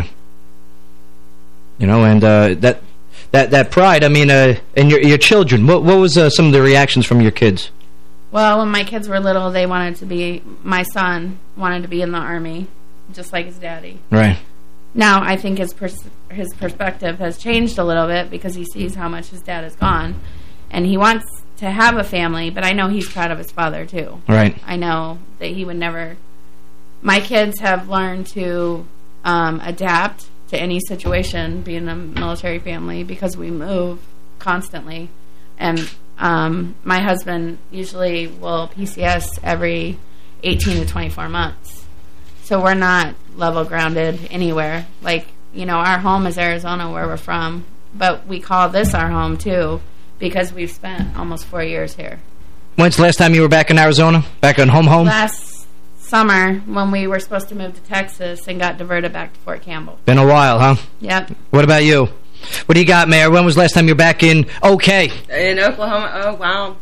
Speaker 3: You know, and uh, that that that pride. I mean, uh, and your your children. What what was uh, some of the reactions from your kids?
Speaker 6: Well, when my kids were little, they wanted to be. My son wanted to be in the Army, just like his daddy.
Speaker 3: Right.
Speaker 6: Now, I think his pers his perspective has changed a little bit because he sees how much his dad has gone. And he wants to have a family, but I know he's proud of his father, too.
Speaker 3: Right.
Speaker 6: I know that he would never... My kids have learned to um, adapt to any situation, being a military family, because we move constantly. And um, my husband usually will P C S every eighteen to twenty-four months. So we're not level grounded anywhere. Like, you know, our home is Arizona, where we're from, but we call this our home too because we've spent almost four years here.
Speaker 3: When's the last time you were back in Arizona? Back on home home?
Speaker 6: Last summer when we were supposed to move to Texas and got diverted back to Fort Campbell.
Speaker 3: Been a while, huh?
Speaker 6: Yep.
Speaker 3: What about you? What do you got, Mayor? When was the last time you were back in OK?
Speaker 5: In Oklahoma, oh, wow.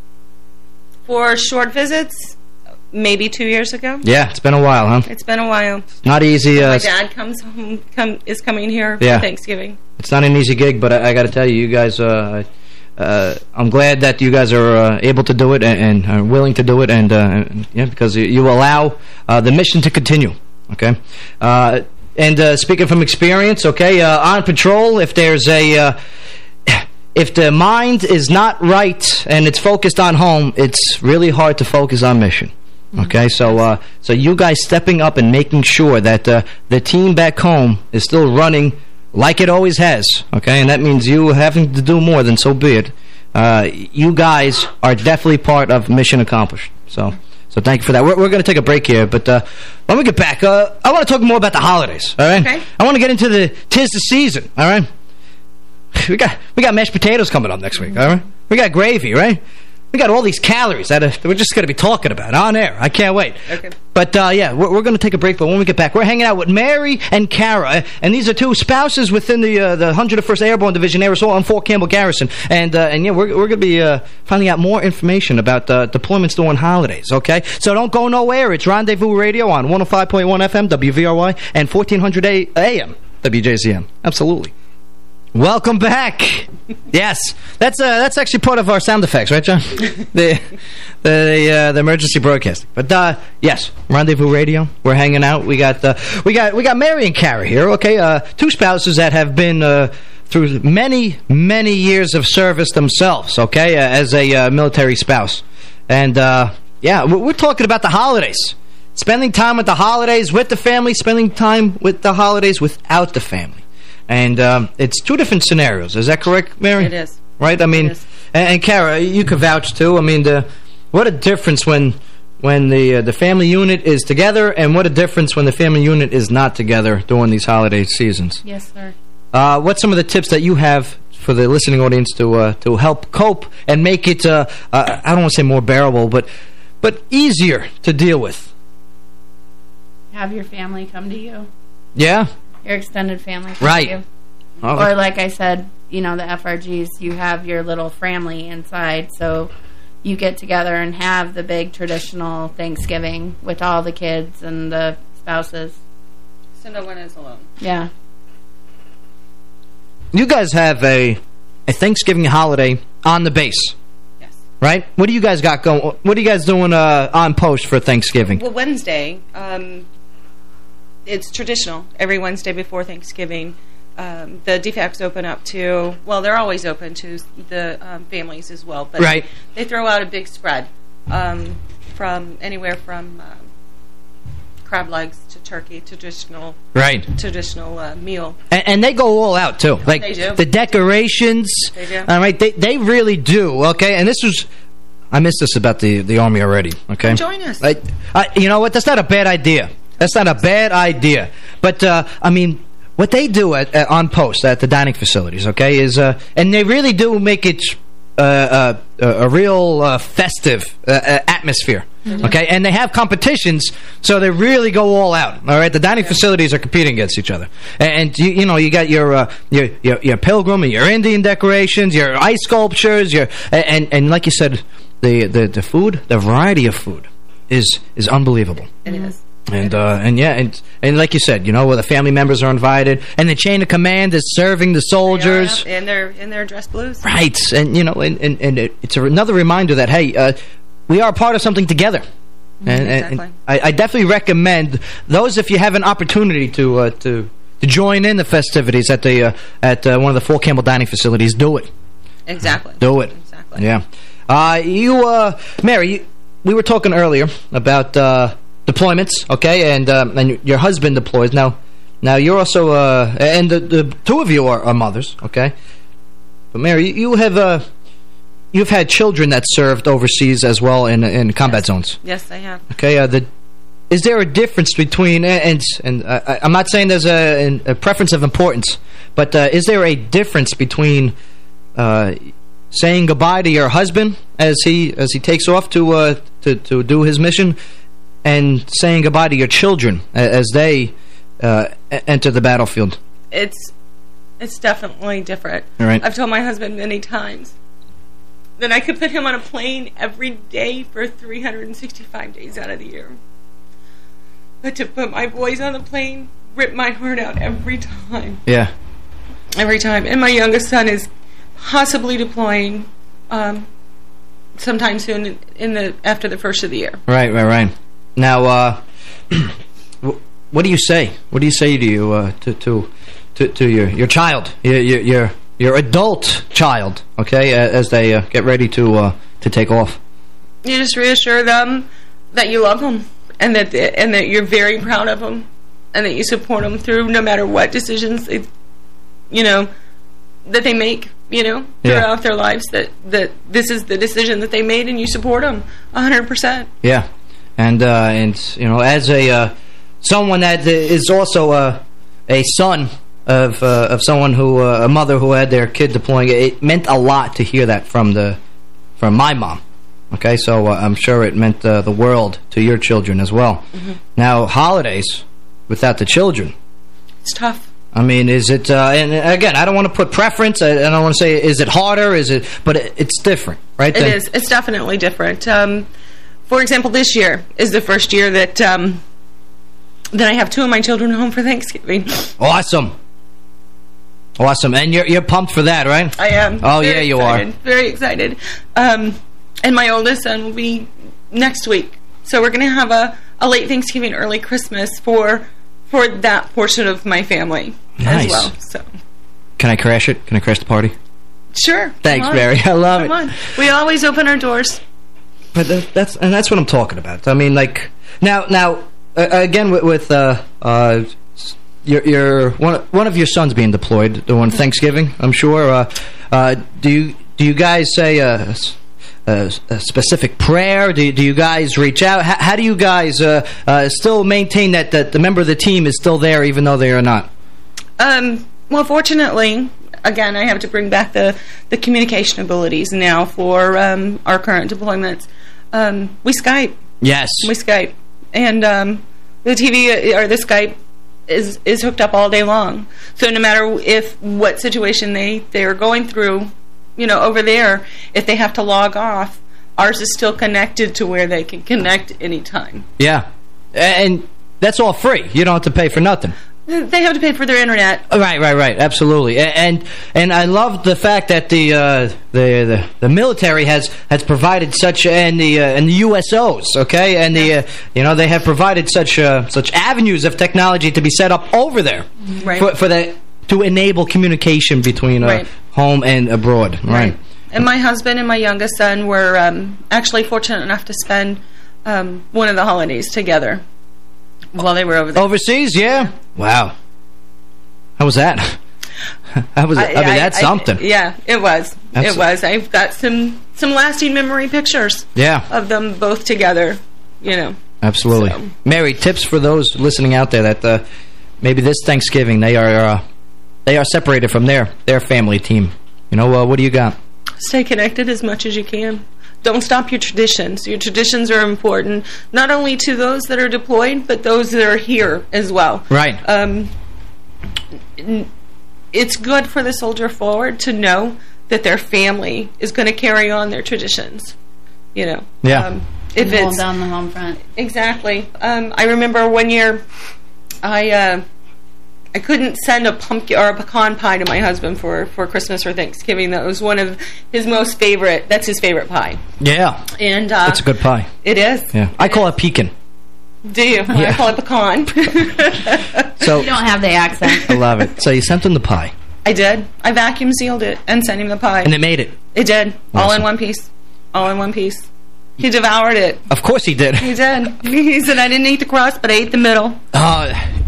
Speaker 5: For short visits, maybe two years ago.
Speaker 3: Yeah, it's been a while, huh?
Speaker 5: It's been a while.
Speaker 3: Not easy. Uh,
Speaker 5: My dad comes home, come, is coming here
Speaker 3: yeah.
Speaker 5: for Thanksgiving.
Speaker 3: It's not an easy gig, but I, I got to tell you, you guys, uh, uh, I'm glad that you guys are uh, able to do it and, and are willing to do it, and uh, yeah, because you, you allow uh, the mission to continue, okay? Uh, and uh, speaking from experience, okay, uh, on patrol, if there's a... Uh, if the mind is not right and it's focused on home, it's really hard to focus on mission. Okay, so uh, so you guys stepping up and making sure that uh, the team back home is still running like it always has. Okay, and that means you having to do more than so be it. Uh, you guys are definitely part of mission accomplished. So so thank you for that. We're, we're going to take a break here, but uh, when we get back, uh, I want to talk more about the holidays. All right,
Speaker 5: okay.
Speaker 3: I want to get into the tis the season. All right, we got we got mashed potatoes coming up next week. All right, we got gravy, right? We got all these calories that, uh, that we're just going to be talking about on air. I can't wait. Okay. But, uh, yeah, we're, we're going to take a break, but when we get back, we're hanging out with Mary and Kara, and these are two spouses within the uh, the one hundred first Airborne Division, Arizona, and Fort Campbell Garrison. And, uh, and yeah, we're, we're going to be uh, finding out more information about uh, deployments during holidays, okay? So don't go nowhere. It's Rendezvous Radio on one oh five point one F M, W V R Y, and fourteen hundred A M, W J Z M. Absolutely. Welcome back. Yes, that's uh, that's actually part of our sound effects, right, John? the the uh, the emergency broadcasting. But uh, yes, Rendezvous Radio. We're hanging out. We got uh, we got we got Mary and Kara here. Okay, uh, two spouses that have been uh, through many many years of service themselves. Okay, uh, as a uh, military spouse, and uh, yeah, we're talking about the holidays. Spending time with the holidays with the family, spending time with the holidays without the family. And um, it's two different scenarios. Is that correct, Mary?
Speaker 5: It is.
Speaker 3: Right? I mean, and, and Kara, you could vouch too. I mean, the, what a difference when when the uh, the family unit is together, and what a difference when the family unit is not together during these holiday seasons.
Speaker 6: Yes, sir.
Speaker 3: Uh, what's some of the tips that you have for the listening audience to uh, to help cope and make it, uh, uh, I don't want to say more bearable, but but easier to deal with?
Speaker 6: Have your family come to you.
Speaker 3: Yeah?
Speaker 6: Your extended family come
Speaker 3: right.
Speaker 6: to you.
Speaker 3: Okay.
Speaker 6: Or like I said, you know, the F R Gs, you have your little family inside, so you get together and have the big traditional Thanksgiving with all the kids and the spouses.
Speaker 5: So no one is alone.
Speaker 6: Yeah.
Speaker 3: You guys have a a Thanksgiving holiday on the base.
Speaker 5: Yes.
Speaker 3: Right? What do you guys got going? What are you guys doing uh, on post for Thanksgiving?
Speaker 5: Well, Wednesday, um, it's traditional. Every Wednesday before Thanksgiving, um, the D FACs open up to, well, they're always open to the um, families as well. But
Speaker 3: right.
Speaker 5: They throw out a big spread um, from anywhere from um, crab legs to turkey, traditional
Speaker 3: right.
Speaker 5: traditional uh, meal.
Speaker 3: And, and they go all out, too. Like
Speaker 5: they do.
Speaker 3: The decorations.
Speaker 5: They do.
Speaker 3: All right, they, they really do, okay? And this was... I missed this about the, the Army already, okay?
Speaker 5: Come join us.
Speaker 3: Like, uh, you know what? That's not a bad idea. That's not a bad idea. But, uh, I mean, what they do at, at on post at the dining facilities, okay, is, uh, and they really do make it uh, uh, a real uh, festive uh, uh, atmosphere, mm-hmm. okay? And they have competitions, so they really go all out, all right? The dining yeah. facilities are competing against each other. And, and you, you know, you got your, uh, your, your, your pilgrim and your Indian decorations, your ice sculptures, your, and, and like you said, the, the, the food, the variety of food is, is unbelievable.
Speaker 5: It is.
Speaker 3: And uh, and yeah, and and like you said, you know, where the family members are invited, and the chain of command is serving the soldiers,
Speaker 5: in their in their dress blues,
Speaker 3: right? And you know, and and, and it, it's a, another reminder that hey, uh, we are part of something together. Mm-hmm. And,
Speaker 5: exactly.
Speaker 3: and I, I definitely recommend those if you have an opportunity to uh, to to join in the festivities at the uh, at uh, one of the Fort Campbell dining facilities. Do it.
Speaker 5: Exactly.
Speaker 3: Do it.
Speaker 5: Exactly.
Speaker 3: Yeah. Uh, you, uh, Mary, you, we were talking earlier about. Uh, Deployments, okay, and um, and your husband deploys. Now, now you're also, uh, and the, the two of you are, are mothers, okay. But Mary, you have uh, you've had children that served overseas as well in in combat
Speaker 5: yes.
Speaker 3: zones.
Speaker 5: Yes, I have.
Speaker 3: Okay, uh, the is there a difference between, and and uh, I'm not saying there's a, a preference of importance, but uh, is there a difference between uh, saying goodbye to your husband as he as he takes off to uh, to to do his mission, and saying goodbye to your children as they uh, enter the battlefield?
Speaker 5: It's it's definitely different.
Speaker 3: All right.
Speaker 5: I've told my husband many times that I could put him on a plane every day for three hundred sixty-five days out of the year. But to put my boys on the plane ripped my heart out every time.
Speaker 3: Yeah.
Speaker 5: Every time. And my youngest son is possibly deploying um, sometime soon in the after the first of the year.
Speaker 3: Right, right, right. Now, uh, what do you say? What do you say to you uh, to to to to your your child, your your your, your adult child? Okay, as they uh, get ready to uh, to take off.
Speaker 5: You just reassure them that you love them and that they, and that you're very proud of them and that you support them through no matter what decisions they, you know, that they make. You know, throughout yeah. their lives, that that this is the decision that they made, and you support them a hundred percent.
Speaker 3: Yeah, and uh, and you know, as a uh, someone that is also a a son of uh, of someone who uh, a mother who had their kid deploying, it meant a lot to hear that from the from my mom. Okay, so uh, I'm sure it meant uh, the world to your children as well. Mm-hmm. Now, holidays without the children,
Speaker 5: it's tough.
Speaker 3: I mean, is it, uh, and again, I don't want to put preference, I, I don't want to say, is it harder, is it, but it, it's different, right?
Speaker 5: It then? is, it's definitely different. Um, for example, this year is the first year that, um, that I have two of my children home for Thanksgiving.
Speaker 3: Awesome. Awesome, and you're, you're pumped for that, right?
Speaker 5: I am.
Speaker 3: Oh, yeah, you
Speaker 5: excited,
Speaker 3: are.
Speaker 5: Very excited. Um, and my oldest son will be next week. So we're going to have a, a late Thanksgiving, early Christmas for... for that portion of my family
Speaker 3: nice.
Speaker 5: as well. So,
Speaker 3: can I crash it? Can I crash the party?
Speaker 5: Sure.
Speaker 3: Thanks, Mary. I love
Speaker 5: come
Speaker 3: it.
Speaker 5: On. We always open our doors.
Speaker 3: But that, that's and that's what I'm talking about. I mean, like now, now uh, again with, with uh, uh, your your one one of your sons being deployed on Thanksgiving. I'm sure. Uh, uh, do you do you guys say a, a, a specific prayer? Do do you guys reach out? How, how do you guys uh, uh, still maintain that that the member of the team is still there even though they are not?
Speaker 5: Um. Well, fortunately, again, I have to bring back the the communication abilities now for um, our current deployments. Um, we Skype.
Speaker 3: Yes.
Speaker 5: We Skype, and um, the T V or the Skype is is hooked up all day long. So no matter if what situation they they are going through, you know, over there, if they have to log off, ours is still connected to where they can connect anytime.
Speaker 3: Yeah, and that's all free. You don't have to pay for nothing.
Speaker 5: They have to pay for their internet.
Speaker 3: Right, right, right. Absolutely. And and I love the fact that the uh, the, the the military has has provided such and the uh, and the U S Os, okay, and the uh, you know they have provided such uh, such avenues of technology to be set up over there
Speaker 5: right.
Speaker 3: for for the to enable communication between uh, right. home and abroad. Right. right.
Speaker 5: And my husband and my youngest son were um, actually fortunate enough to spend um, one of the holidays together. While they were over there.
Speaker 3: Overseas, yeah? yeah. Wow. How was that? How was it? I, I mean, that's I, something.
Speaker 5: I, yeah, it was. Absolutely. It was. I've got some some lasting memory pictures
Speaker 3: yeah.
Speaker 5: of them both together, you know.
Speaker 3: Absolutely. So. Mary, tips for those listening out there that uh, maybe this Thanksgiving they are uh, they are separated from their, their family team. You know, uh, what do you got?
Speaker 5: Stay connected as much as you can. Don't stop your traditions. Your traditions are important, not only to those that are deployed, but those that are here as well.
Speaker 3: Right.
Speaker 5: Um, it's good for the soldier forward to know that their family is going to carry on their traditions. You know.
Speaker 3: Yeah.
Speaker 6: Um, if and it's hold down the home front.
Speaker 5: Exactly. Um, I remember one year, I. Uh, I couldn't send a pumpkin or a pecan pie to my husband for, for Christmas or Thanksgiving. That was one of his most favorite. That's his favorite pie.
Speaker 3: Yeah,
Speaker 5: and uh,
Speaker 3: it's a good pie.
Speaker 5: It is.
Speaker 3: Yeah, I call it pecan.
Speaker 5: Do you? Yeah. I call it pecan.
Speaker 6: So you don't have the accent.
Speaker 3: I love it. So you sent him the pie.
Speaker 5: I did. I vacuum sealed it and sent him the pie.
Speaker 3: And it made it.
Speaker 5: It did. Awesome. All in one piece. All in one piece. He devoured it.
Speaker 3: Of course he did.
Speaker 5: He did. He said, I didn't eat the crust, but I ate the middle.
Speaker 3: Uh,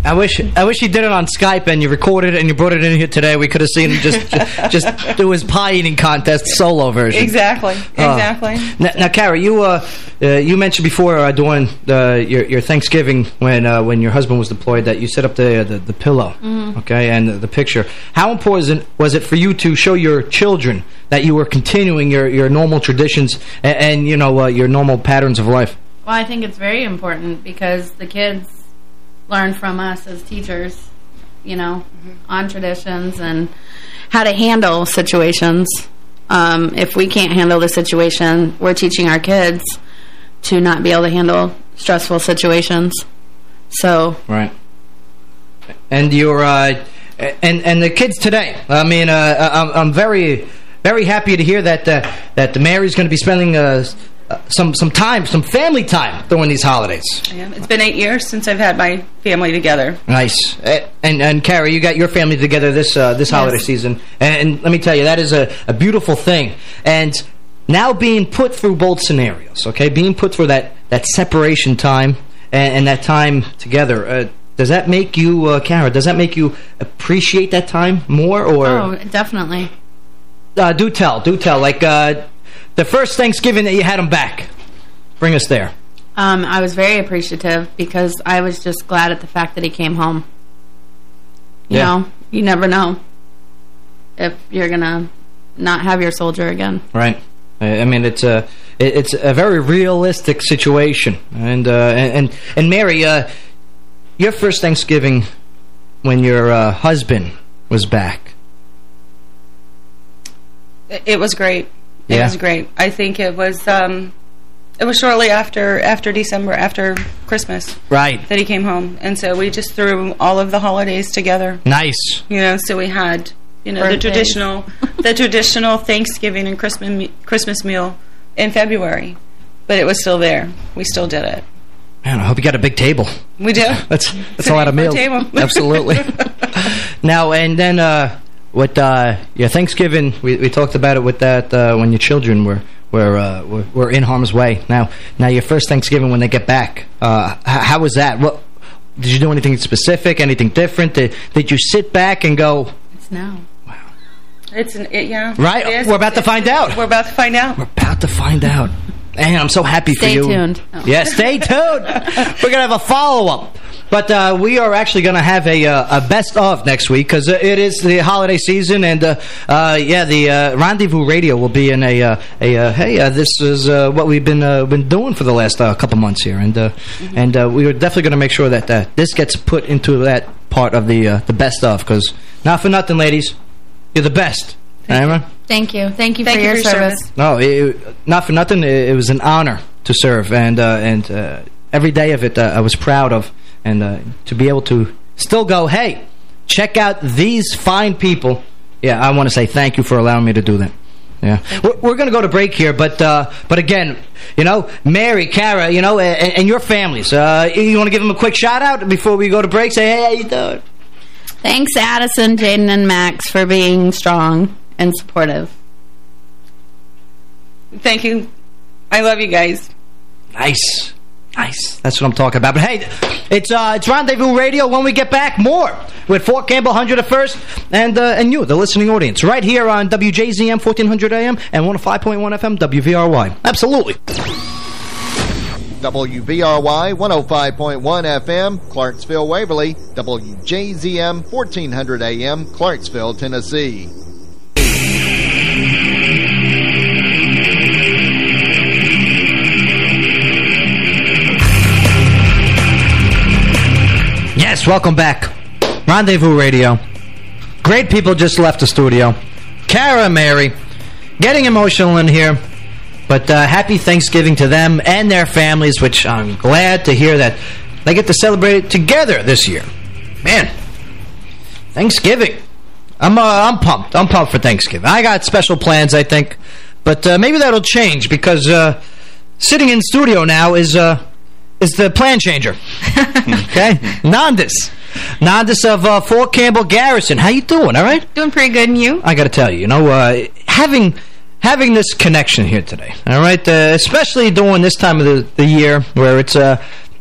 Speaker 3: I wish I wish he did it on Skype and you recorded it and you brought it in here today. We could have seen him just just, just do his pie eating contest solo version.
Speaker 5: Exactly. Exactly.
Speaker 3: Uh, now, now, Kara, you uh, uh, you mentioned before uh, during uh, your your Thanksgiving when uh, when your husband was deployed that you set up the the, the pillow, mm-hmm. okay, and the, the picture. How important was it for you to show your children that you were continuing your your normal traditions and, and you know uh, your normal patterns of life?
Speaker 6: Well, I think it's very important because the kids learn from us as teachers, you know, mm-hmm. on traditions and how to handle situations. Um, if we can't handle the situation, we're teaching our kids to not be able to handle stressful situations. So,
Speaker 3: right. And your uh, and and the kids today. I mean, uh, I'm, I'm very very happy to hear that uh, that Mary's going to be spending Uh, Uh, some some time, some family time during these holidays.
Speaker 5: Yeah, it's been eight years since I've had my family together.
Speaker 3: Nice. Uh, and and Kara, you got your family together this uh, this yes. holiday season, and, and let me tell you, that is a, a beautiful thing. And now being put through both scenarios, okay, being put through that that separation time and, and that time together. Uh, does that make you, uh, Kara? Does that make you appreciate that time more? Or
Speaker 6: oh, definitely.
Speaker 3: Uh, do tell, do tell. Like. Uh, The first Thanksgiving that you had him back. Bring us there.
Speaker 6: Um, I was very appreciative because I was just glad at the fact that he came home. You yeah. know, you never know if you're going to not have your soldier again.
Speaker 3: Right. I mean, it's a it's a very realistic situation. And uh, and and Mary, uh, your first Thanksgiving when your uh, husband was back.
Speaker 5: It was great. It yeah. was great. I think it was um, it was shortly after after December, after Christmas,
Speaker 3: right,
Speaker 5: that he came home, and so we just threw all of the holidays together.
Speaker 3: Nice,
Speaker 5: you know. So we had you know Birthdays. the traditional the traditional Thanksgiving and Christmas Christmas meal in February, but it was still there. We still did it.
Speaker 3: Man, I hope you got a big table.
Speaker 5: We do.
Speaker 3: That's that's a lot of meals. Absolutely. Now and then. Uh, With uh, your Thanksgiving, we, we talked about it with that uh, when your children were were, uh, were were in harm's way. Now, now your first Thanksgiving when they get back, uh, how was that? What did you do? Anything specific? Anything different? Did did you sit back and go?
Speaker 6: It's now.
Speaker 5: Wow. It's an it, yeah.
Speaker 3: Right. It we're about to find out.
Speaker 5: We're about to find out.
Speaker 3: We're about to find out. Man, I'm so happy
Speaker 6: stay
Speaker 3: for you.
Speaker 6: Stay tuned.
Speaker 3: Oh. Yeah, stay tuned. We're gonna have a follow up. But uh, we are actually going to have a, uh, a best of next week because uh, it is the holiday season, and uh, uh, yeah, the uh, Rendezvous Radio will be in a uh, a uh, hey, uh, this is uh, what we've been uh, been doing for the last uh, couple months here, and uh, mm-hmm. and uh, we are definitely going to make sure that uh, this gets put into that part of the uh, the best of, because not for nothing, ladies, you're the best.
Speaker 6: Thank, you. Thank you, thank you
Speaker 5: thank
Speaker 6: for
Speaker 5: you
Speaker 6: your
Speaker 5: for
Speaker 6: service.
Speaker 3: service. No, it, not for nothing. It, it was an honor to serve, and uh, and uh, every day of it, uh, I was proud of. And uh, to be able to still go, hey, check out these fine people. Yeah, I want to say thank you for allowing me to do that. Yeah, we're, we're going to go to break here, but uh, but again, you know, Mary, Kara, you know, and, and your families. Uh, you want to give them a quick shout out before we go to break? Say, hey, how you doing?
Speaker 6: Thanks, Addison, Jaden, and Max for being strong and supportive.
Speaker 5: Thank you. I love you guys.
Speaker 3: Nice. Nice. That's what I'm talking about. But hey, it's uh, it's Rendezvous Radio. When we get back, more with Fort Campbell, one hundred first, and uh, and you, the listening audience, right here on W J Z M, fourteen hundred A M, and one oh five point one F M, W V R Y. Absolutely.
Speaker 7: W V R Y, one oh five point one F M, Clarksville, Waverly. W J Z M, fourteen hundred A M, Clarksville, Tennessee.
Speaker 3: Yes, welcome back. Rendezvous Radio. Great people just left the studio. Kara and Mary, getting emotional in here. But uh, happy Thanksgiving to them and their families, which I'm glad to hear that they get to celebrate it together this year. Man, Thanksgiving. I'm uh, I'm pumped. I'm pumped for Thanksgiving. I got special plans, I think. But uh, maybe that'll change because uh, sitting in studio now is... Uh, is the plan changer. Okay? Nandis. Nandis of uh, Fort Campbell Garrison. How you doing, all right?
Speaker 5: Doing pretty good, and you?
Speaker 3: I got to tell you, you know, uh, having having this connection here today, all right, uh, especially during this time of the, the year where it's uh,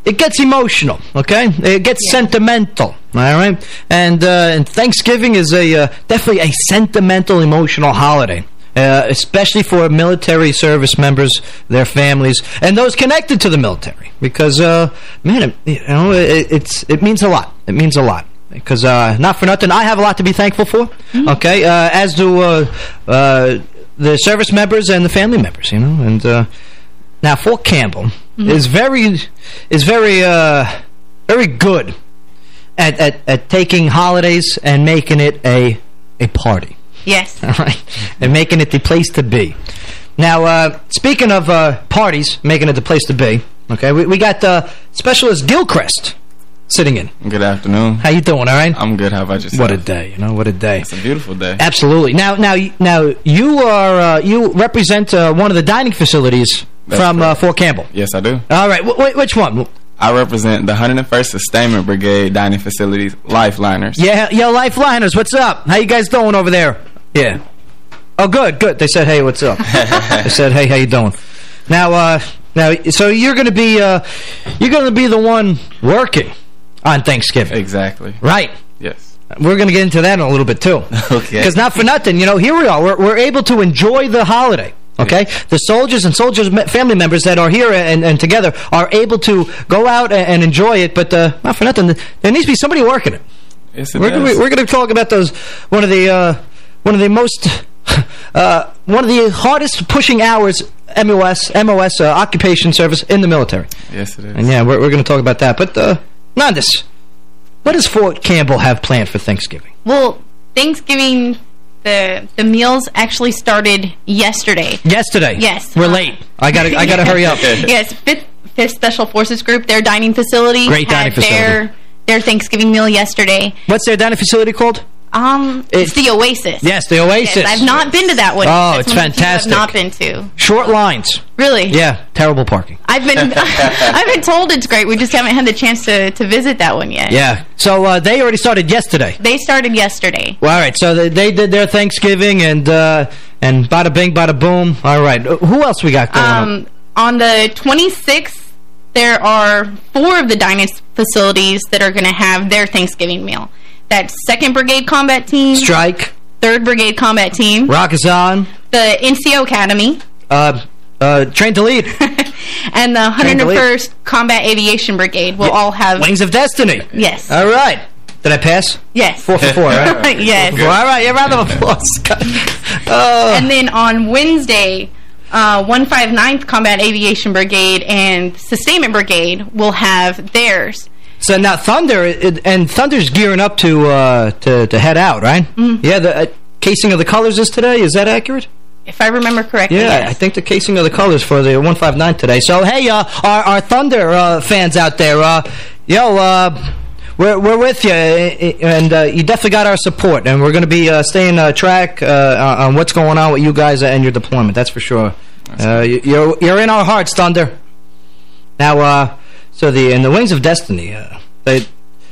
Speaker 3: it gets emotional, okay? It gets yeah. sentimental, all right? And, uh, and Thanksgiving is a uh, definitely a sentimental, emotional holiday. Uh, especially for military service members, their families, and those connected to the military. Because, uh, man, it, you know, it, it's it means a lot. It means a lot. Because, uh, not for nothing, I have a lot to be thankful for, mm-hmm. okay? Uh, as do uh, uh, the service members and the family members, you know? And uh, now, Fort Campbell mm-hmm. is very, is very, uh, very good at, at, at taking holidays and making it a a party.
Speaker 6: Yes.
Speaker 3: All right. And making it the place to be. Now, uh, speaking of uh, parties, making it the place to be, okay, we, we got uh, Specialist Gilchrist sitting in.
Speaker 8: Good afternoon.
Speaker 3: How you doing, all right?
Speaker 8: I'm good. How about yourself?
Speaker 3: What a day, you know, what a day.
Speaker 8: It's a beautiful day.
Speaker 3: Absolutely. Now, now, now you are, uh, you represent uh, one of the dining facilities That's from uh, Fort Campbell.
Speaker 8: Yes, I do.
Speaker 3: All right. W which one?
Speaker 8: I represent the one hundred first Sustainment Brigade Dining Facilities, Lifeliners.
Speaker 3: Yeah, yo, Lifeliners, what's up? How you guys doing over there? Yeah. Oh, good, good. They said, hey, what's up? They said, hey, how you doing? Now, uh, now, so you're going to be, uh, you're going to be the one working on Thanksgiving.
Speaker 8: Exactly.
Speaker 3: Right.
Speaker 8: Yes.
Speaker 3: We're going to get into that in a little bit, too.
Speaker 8: Okay.
Speaker 3: Because not for nothing, you know, here we are. We're, we're able to enjoy the holiday. Okay, yeah. The soldiers and soldiers' family members that are here and, and together are able to go out and, and enjoy it, but uh, not for nothing, there needs to be somebody working it.
Speaker 8: Yes, it
Speaker 3: we're,
Speaker 8: does.
Speaker 3: We're going to talk about those, one of the, uh, one of the most, uh, one of the hardest pushing hours, M O S, M O S, uh, occupation service in the military.
Speaker 8: Yes, it is.
Speaker 3: And yeah, we're, we're going to talk about that. But, uh, Nandis, what does Fort Campbell have planned for Thanksgiving?
Speaker 6: Well, Thanksgiving... The the meals actually started yesterday.
Speaker 3: Yesterday?
Speaker 6: Yes.
Speaker 3: We're late. I gotta I gotta hurry up.
Speaker 6: Yes, fifth, fifth Special Forces Group, their dining facility.
Speaker 3: Great dining facility.
Speaker 6: Their, their Thanksgiving meal yesterday.
Speaker 3: What's their dining facility called?
Speaker 6: Um, it's, it's the Oasis.
Speaker 3: Yes, the Oasis.
Speaker 6: Yes, I've not been to that one.
Speaker 3: Oh,
Speaker 6: That's
Speaker 3: it's
Speaker 6: one
Speaker 3: fantastic.
Speaker 6: I've not been to.
Speaker 3: Short lines.
Speaker 6: Really?
Speaker 3: Yeah, terrible parking.
Speaker 6: I've been I've been told it's great. We just haven't had the chance to to visit that one yet.
Speaker 3: Yeah. So uh, they already started yesterday.
Speaker 6: They started yesterday.
Speaker 3: Well, all right. So they, they did their Thanksgiving and uh, and bada bing, bada boom. All right. Who else we got going
Speaker 6: um, on? On the twenty-sixth, there are four of the dining facilities that are going to have their Thanksgiving meal. That's second Brigade Combat Team.
Speaker 3: Strike.
Speaker 6: third Brigade Combat Team.
Speaker 3: Rock-a-zon.
Speaker 6: The N C O Academy.
Speaker 3: Uh, uh, Train to Lead.
Speaker 6: And the one hundred first Combat Aviation Brigade will yeah. all have...
Speaker 3: Wings of Destiny.
Speaker 6: Yes.
Speaker 3: All right. Did I pass?
Speaker 6: Yes.
Speaker 3: Four for four, right?
Speaker 6: Yes.
Speaker 3: Four for four. All right. A round of applause. uh.
Speaker 6: And then on Wednesday... Uh, one fifty-ninth Combat Aviation Brigade and Sustainment Brigade will have theirs.
Speaker 3: So now Thunder, it, and Thunder's gearing up to uh, to, to head out, right?
Speaker 6: Mm-hmm.
Speaker 3: Yeah, the uh, casing of the colors is today. Is that accurate?
Speaker 6: If I remember correctly,
Speaker 3: Yeah,
Speaker 6: yes.
Speaker 3: I think the casing of the colors for the one fifty-nine today. So, hey, uh, our, our Thunder uh, fans out there, uh, yo, uh, we're, we're with you, and uh, you definitely got our support, and we're going to be uh, staying uh, track uh, on what's going on with you guys and your deployment, that's for sure. Uh, you're, you're in our hearts, Thunder. Now, uh, so the in the Wings of Destiny, uh, they...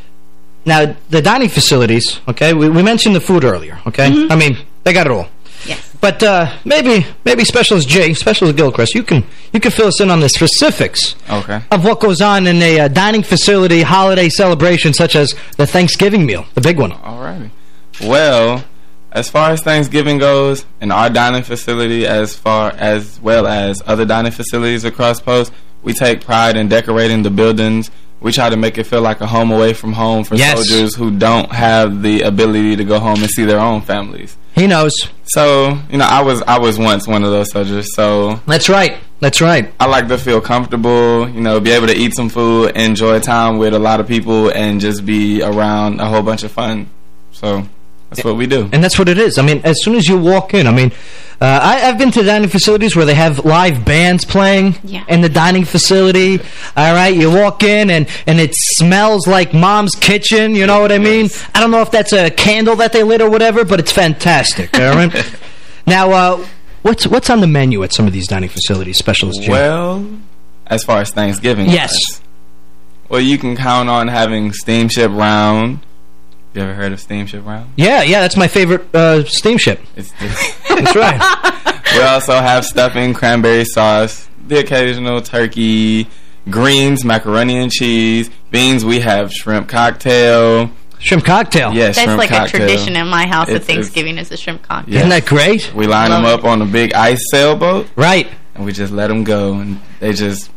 Speaker 3: Now, the dining facilities, okay, we, we mentioned the food earlier, okay?
Speaker 6: Mm-hmm.
Speaker 3: I mean, they got it all.
Speaker 6: Yes.
Speaker 3: But uh, maybe maybe Specialist J, Specialist Gilchrist, you can you can fill us in on the specifics
Speaker 8: okay.
Speaker 3: of what goes on in a uh, dining facility holiday celebration such as the Thanksgiving meal, the big one.
Speaker 8: All righty. Well, as far as Thanksgiving goes, in our dining facility, as far as well as other dining facilities across post, we take pride in decorating the buildings. We try to make it feel like a home away from home for
Speaker 3: yes.
Speaker 8: soldiers who don't have the ability to go home and see their own families.
Speaker 3: He knows.
Speaker 8: So, you know, I was I was once one of those soldiers, so...
Speaker 3: That's right. That's right.
Speaker 8: I like to feel comfortable, you know, be able to eat some food, enjoy time with a lot of people, and just be around a whole bunch of fun. So... That's what we do. And
Speaker 3: that's what it is. I mean, as soon as you walk in, I mean, uh, I, I've been to dining facilities where they have live bands playing
Speaker 6: yeah.
Speaker 3: in the dining facility. All right, you walk in and, and it smells like mom's kitchen, you know what I mean? Yes. I don't know if that's a candle that they lit or whatever, but it's fantastic, all right? Now, uh, what's what's on the menu at some of these dining facilities, Specialist Jim?
Speaker 8: Well, as far as Thanksgiving
Speaker 3: yes.
Speaker 8: goes, well, you can count on having steamship round. You ever heard of steamship round?
Speaker 3: Yeah, yeah, that's my favorite uh, steamship.
Speaker 8: It's
Speaker 3: that's right.
Speaker 8: We also have stuffing, cranberry sauce, the occasional turkey, Greens, macaroni and cheese. Beans, we have shrimp cocktail.
Speaker 3: Shrimp cocktail?
Speaker 8: Yes,
Speaker 6: That's
Speaker 8: shrimp
Speaker 6: like
Speaker 8: cocktail.
Speaker 6: a tradition in my house
Speaker 8: It's-
Speaker 6: at Thanksgiving is a shrimp cocktail.
Speaker 8: Yes.
Speaker 3: Isn't that great?
Speaker 8: We line
Speaker 6: Love
Speaker 8: them up
Speaker 6: it.
Speaker 8: on a big ice sailboat.
Speaker 3: Right.
Speaker 8: And we just let them go. And they just...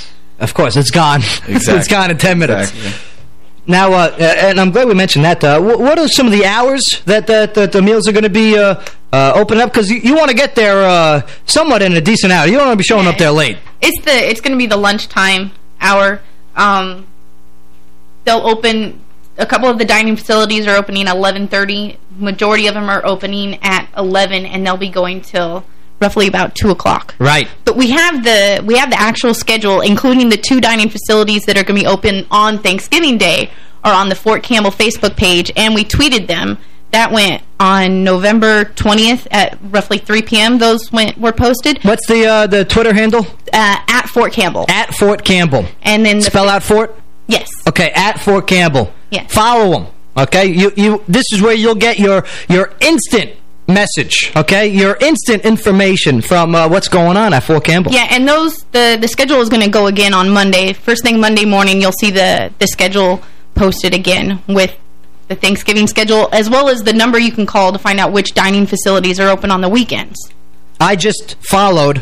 Speaker 3: Of course, it's gone.
Speaker 8: Exactly.
Speaker 3: It's gone in ten minutes.
Speaker 8: Exactly.
Speaker 3: Now, uh, and I'm glad we mentioned that. Uh, what are some of the hours that, that, that the meals are going to be uh, uh, open up? Because you, you want to get there uh, somewhat in a decent hour. You don't want to be showing
Speaker 6: Yeah.
Speaker 3: up there late.
Speaker 6: It's the it's going to be the lunchtime hour. Um, they'll open. A couple of the dining facilities are opening at eleven thirty. Majority of them are opening at eleven, and they'll be going till roughly about two o'clock.
Speaker 3: Right.
Speaker 6: But we have the we have the actual schedule, including the two dining facilities that are going to be open on Thanksgiving Day, are on the Fort Campbell Facebook page, and we tweeted them. That went on November twentieth at roughly three p m Those went were posted.
Speaker 3: What's the uh, the Twitter handle?
Speaker 6: Uh, at Fort Campbell.
Speaker 3: At Fort Campbell.
Speaker 6: And then the
Speaker 3: Spell out Fort?
Speaker 6: Yes.
Speaker 3: Okay, at Fort Campbell.
Speaker 6: Yes.
Speaker 3: Follow them. Okay, you you. This is where you'll get your your instant message. Okay, your instant information from uh, what's going on at Fort Campbell.
Speaker 6: Yeah, and those the the schedule is going to go again on Monday. First thing Monday morning, you'll see the the schedule posted again with the Thanksgiving schedule, as well as the number you can call to find out which dining facilities are open on the weekends.
Speaker 3: I just followed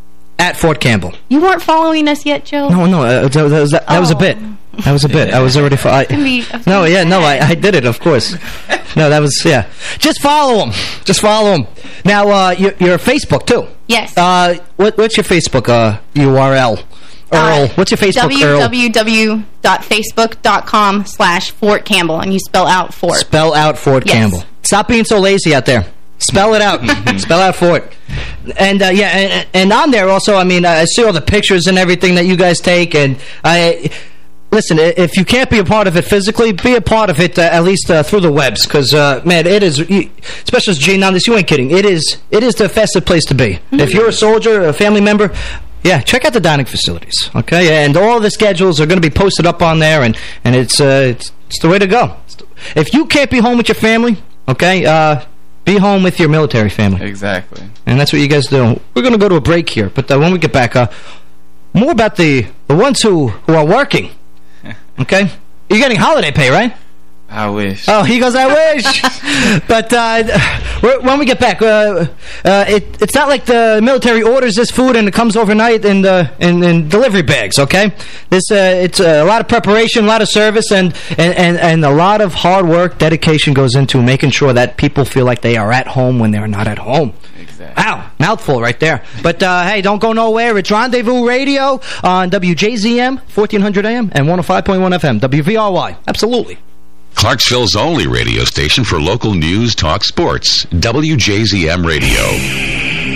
Speaker 3: at Fort Campbell.
Speaker 6: You weren't following us yet, Joe?
Speaker 3: No, no, uh, that, that was that, that was a
Speaker 6: Oh.
Speaker 3: bit. That was a bit. I was already. I,
Speaker 6: Can be- I was
Speaker 3: no,
Speaker 6: gonna
Speaker 3: yeah, no,
Speaker 6: say.
Speaker 3: I, I did it, of course. No, that was yeah. Just follow them. Just follow them. Now, uh, your, your Facebook too.
Speaker 6: Yes.
Speaker 3: Uh, what what's your Facebook uh, U R L? Earl.
Speaker 6: Uh,
Speaker 3: What's your Facebook, Earl?
Speaker 6: w w w dot facebook dot com slash Fort Campbell, and you spell out Fort.
Speaker 3: Spell out Fort
Speaker 6: Yes.
Speaker 3: Campbell. Stop being so lazy out there. Spell it out. Spell out Fort. And, uh, yeah, and, and on there also, I mean, I see all the pictures and everything that you guys take, and I... Listen, if you can't be a part of it physically, be a part of it uh, at least uh, through the webs, because uh, man, it is. Especially as Gene on this, you ain't kidding. It is. It is the festive place to be. Mm-hmm. If you're a soldier, a family member, yeah, check out the dining facilities. Okay, and all the schedules are going to be posted up on there, and and it's uh, it's, it's the way to go. If you can't be home with your family, okay, uh, be home with your military family.
Speaker 8: Exactly.
Speaker 3: And that's what you guys do. We're going to go to a break here, but uh, when we get back, uh, more about the the ones who who are working. Okay? You're getting holiday pay, right?
Speaker 8: I wish.
Speaker 3: Oh, he goes, I wish. But uh, when we get back, uh, uh, it, it's not like the military orders this food and it comes overnight in the in, in delivery bags, okay? This uh, it's a lot of preparation, a lot of service, and, and, and, and a lot of hard work, dedication goes into making sure that people feel like they are at home when they're not at home.
Speaker 8: Exactly.
Speaker 3: Wow, mouthful right there. But, uh, hey, don't go nowhere. It's Rendezvous Radio on W J Z M, fourteen hundred A M, and one oh five point one F M, W V R Y. Absolutely.
Speaker 1: Clarksville's only radio station for local news, talk, sports. W J Z M Radio.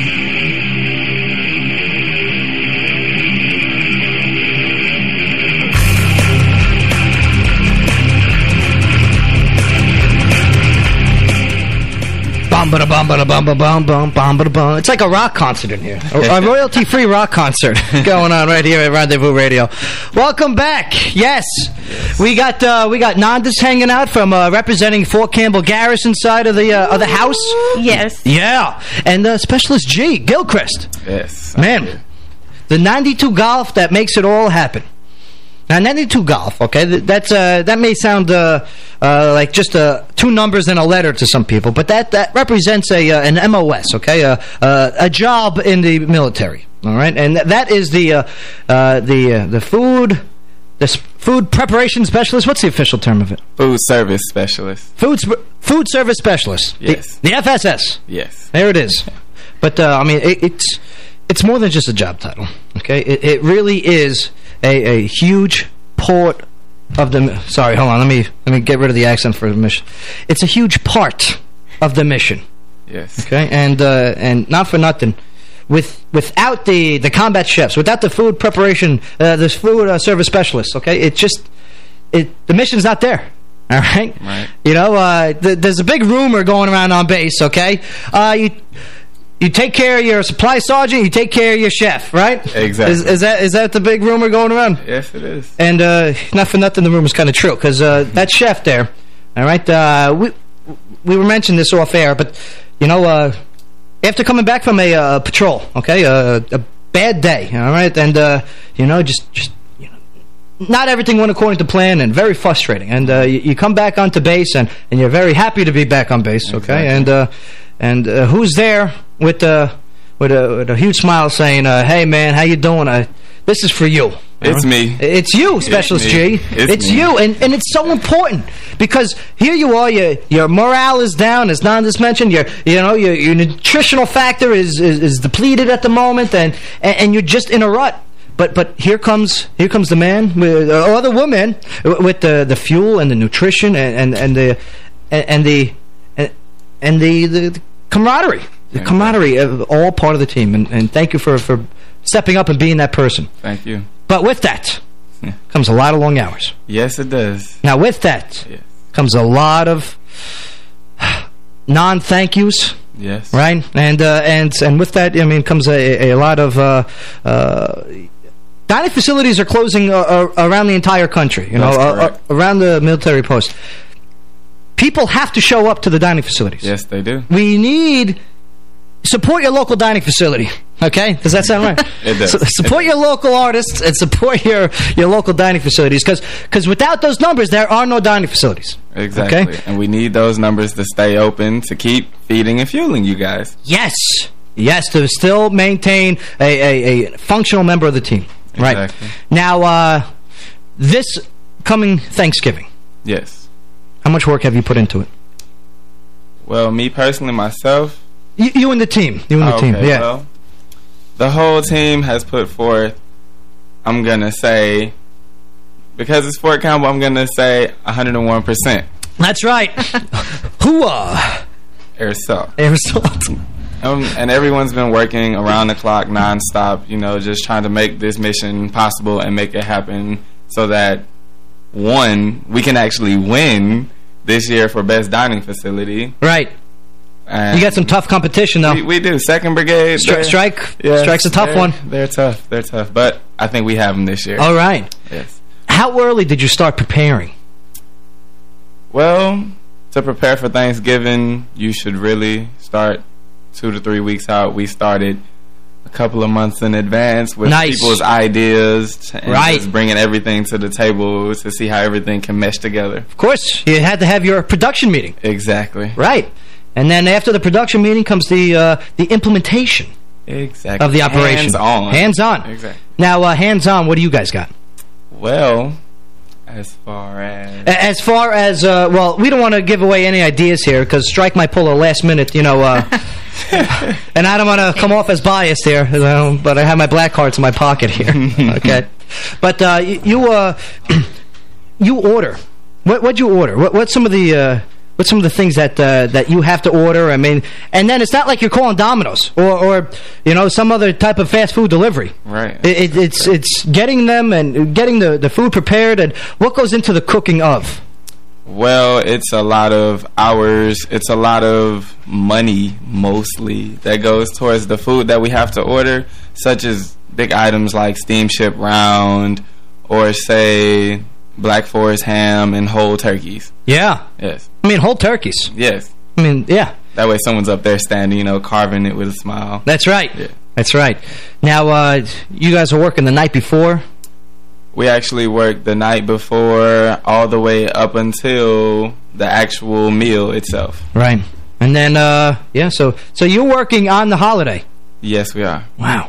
Speaker 3: Bum ba bum ba bum ba bum bum bum ba bum. It's like a rock concert in here. A, a royalty-free rock concert going on right here at Rendezvous Radio. Welcome back. Yes, yes. we got uh, we got Nandis hanging out from uh, representing Fort Campbell Garrison side of the uh, of the house.
Speaker 6: Yes.
Speaker 3: Yeah, and uh, Specialist G Gilchrist.
Speaker 8: Yes,
Speaker 3: man, the ninety-two golf that makes it all happen. Now, ninety-two golf, okay, that's uh, that may sound uh, uh, like just uh, two numbers and a letter to some people, but that, that represents a uh, an M O S, okay, uh, uh, a job in the military, all right, and th that is the uh, uh, the uh, the food the food preparation specialist. What's the official term of it?
Speaker 8: Food service specialist.
Speaker 3: Food sp food service specialist.
Speaker 8: Yes.
Speaker 3: The, the F S S.
Speaker 8: Yes.
Speaker 3: There it is. But uh, I mean, it, it's it's more than just a job title, okay? It, it really is. A, a huge port of the... Sorry, hold on. Let me let me get rid of the accent for the mission. It's a huge part of the mission.
Speaker 8: Yes.
Speaker 3: Okay, and uh, and not for nothing. With without the the combat chefs, without the food preparation, uh, the food uh, service specialists. Okay, it just it the mission's not there. All right.
Speaker 8: Right.
Speaker 3: You know, uh, th there's a big rumor going around on base. Okay, uh, you. You take care of your supply sergeant, you take care of your chef, right?
Speaker 8: Exactly.
Speaker 3: Is, is that is that the big rumor going around?
Speaker 8: Yes, it is.
Speaker 3: And uh, not for nothing, the rumor's kind of true, because uh, that chef there, all right, uh, we we were mentioning this off air, but, you know, uh, after coming back from a uh, patrol, okay, uh, a bad day, all right, and, uh, you know, just, just not everything went according to plan and very frustrating. And uh, you, you come back onto base and, and you're very happy to be back on base, okay?
Speaker 8: Exactly.
Speaker 3: And uh, and uh, who's there with, uh, with, a, with a huge smile saying, uh, hey, man, how you doing? I, this is for you.
Speaker 8: It's
Speaker 3: uh,
Speaker 8: me.
Speaker 3: It's you, Specialist
Speaker 8: it's
Speaker 3: G.
Speaker 8: It's,
Speaker 3: it's
Speaker 8: me.
Speaker 3: you, and, and it's so important because here you are, your your morale is down, as Nan just mentioned. Your you know your your nutritional factor is is, is depleted at the moment, and, and and you're just in a rut. But but here comes here comes the man with, or the woman with the the fuel and the nutrition and and, and the and the and, and the, the, the camaraderie, the camaraderie, of all part of the team. And, and thank you for for stepping up and being that person.
Speaker 8: Thank you.
Speaker 3: But with that comes a lot of long hours.
Speaker 8: Yes, it does.
Speaker 3: Now, with that
Speaker 8: yes.
Speaker 3: comes a lot of non-thank yous.
Speaker 8: Yes.
Speaker 3: Right? And uh, and and with that, I mean, comes a, a lot of uh, uh, dining facilities are closing uh, uh, around the entire country. You
Speaker 8: That's
Speaker 3: know, uh, uh, around the military post. People have to show up to the dining facilities.
Speaker 8: Yes, they do.
Speaker 3: We need support your local dining facility. Okay, does that sound right?
Speaker 8: It does.
Speaker 3: So, support your local artists and support your your local dining facilities, because because without those numbers, there are no dining facilities.
Speaker 8: Exactly,
Speaker 3: okay?
Speaker 8: And we need those numbers to stay open to keep feeding and fueling you guys.
Speaker 3: Yes, yes, to still maintain a a, a functional member of the team.
Speaker 8: Exactly.
Speaker 3: Right now, uh, this coming Thanksgiving.
Speaker 8: Yes.
Speaker 3: How much work have you put into it?
Speaker 8: Well, me personally, myself.
Speaker 3: You, you and the team. You and the
Speaker 8: oh,
Speaker 3: team.
Speaker 8: Okay,
Speaker 3: yeah.
Speaker 8: Well, the whole team has put forth, I'm going to say, because it's Fort Campbell, I'm going to say one hundred one percent.
Speaker 3: That's right. Hooah.
Speaker 8: Air salt.
Speaker 3: Air salt.
Speaker 8: Um, and everyone's been working around the clock, nonstop, you know, just trying to make this mission possible and make it happen so that, one, we can actually win this year for Best Dining Facility.
Speaker 3: Right.
Speaker 8: And
Speaker 3: you got some tough competition, though.
Speaker 8: We, we do. Second Brigade.
Speaker 3: Stri strike.
Speaker 8: Yes,
Speaker 3: Strike's a tough
Speaker 8: they're,
Speaker 3: one.
Speaker 8: They're tough. They're tough. But I think we have them this year.
Speaker 3: All right.
Speaker 8: Yes.
Speaker 3: How early did you start preparing?
Speaker 8: Well, to prepare for Thanksgiving, you should really start two to three weeks out. We started a couple of months in advance with
Speaker 3: nice.
Speaker 8: people's ideas and
Speaker 3: right.
Speaker 8: just bringing everything to the table to see how everything can mesh together.
Speaker 3: Of course. You had to have your production meeting.
Speaker 8: Exactly.
Speaker 3: Right. And then after the production meeting comes the uh, the implementation
Speaker 8: exactly.
Speaker 3: of the operation.
Speaker 8: Hands-on.
Speaker 3: Hands-on.
Speaker 8: Exactly.
Speaker 3: Now, uh, hands-on, what do you guys got?
Speaker 8: Well, as far as...
Speaker 3: As far as, uh, well, we don't want to give away any ideas here, because Strike might pull a last-minute, you know, uh, and I don't want to come off as biased here, you know, but I have my black cards in my pocket here, okay? But uh, you, uh, you order. What, what'd you order? What, what's some of the... Uh, What's some of the things that uh, that you have to order? I mean, and then it's not like you're calling Domino's or, or you know, some other type of fast food delivery.
Speaker 8: Right.
Speaker 3: It, it, it's it's getting them and getting the the food prepared. And what goes into the cooking of?
Speaker 8: Well, it's a lot of hours. It's a lot of money, mostly, that goes towards the food that we have to order, such as big items like steamship round or, say, Black Forest ham and whole turkeys.
Speaker 3: Yeah.
Speaker 8: Yes.
Speaker 3: I mean, whole turkeys.
Speaker 8: Yes.
Speaker 3: I mean, yeah.
Speaker 8: That way someone's up there standing, you know, carving it with a smile.
Speaker 3: That's right.
Speaker 8: Yeah.
Speaker 3: That's right. Now, uh, you guys are working the night before?
Speaker 8: We actually work the night before all the way up until the actual meal itself.
Speaker 3: Right. And then, uh, yeah, so, so you're working on the holiday?
Speaker 8: Yes, we are.
Speaker 3: Wow.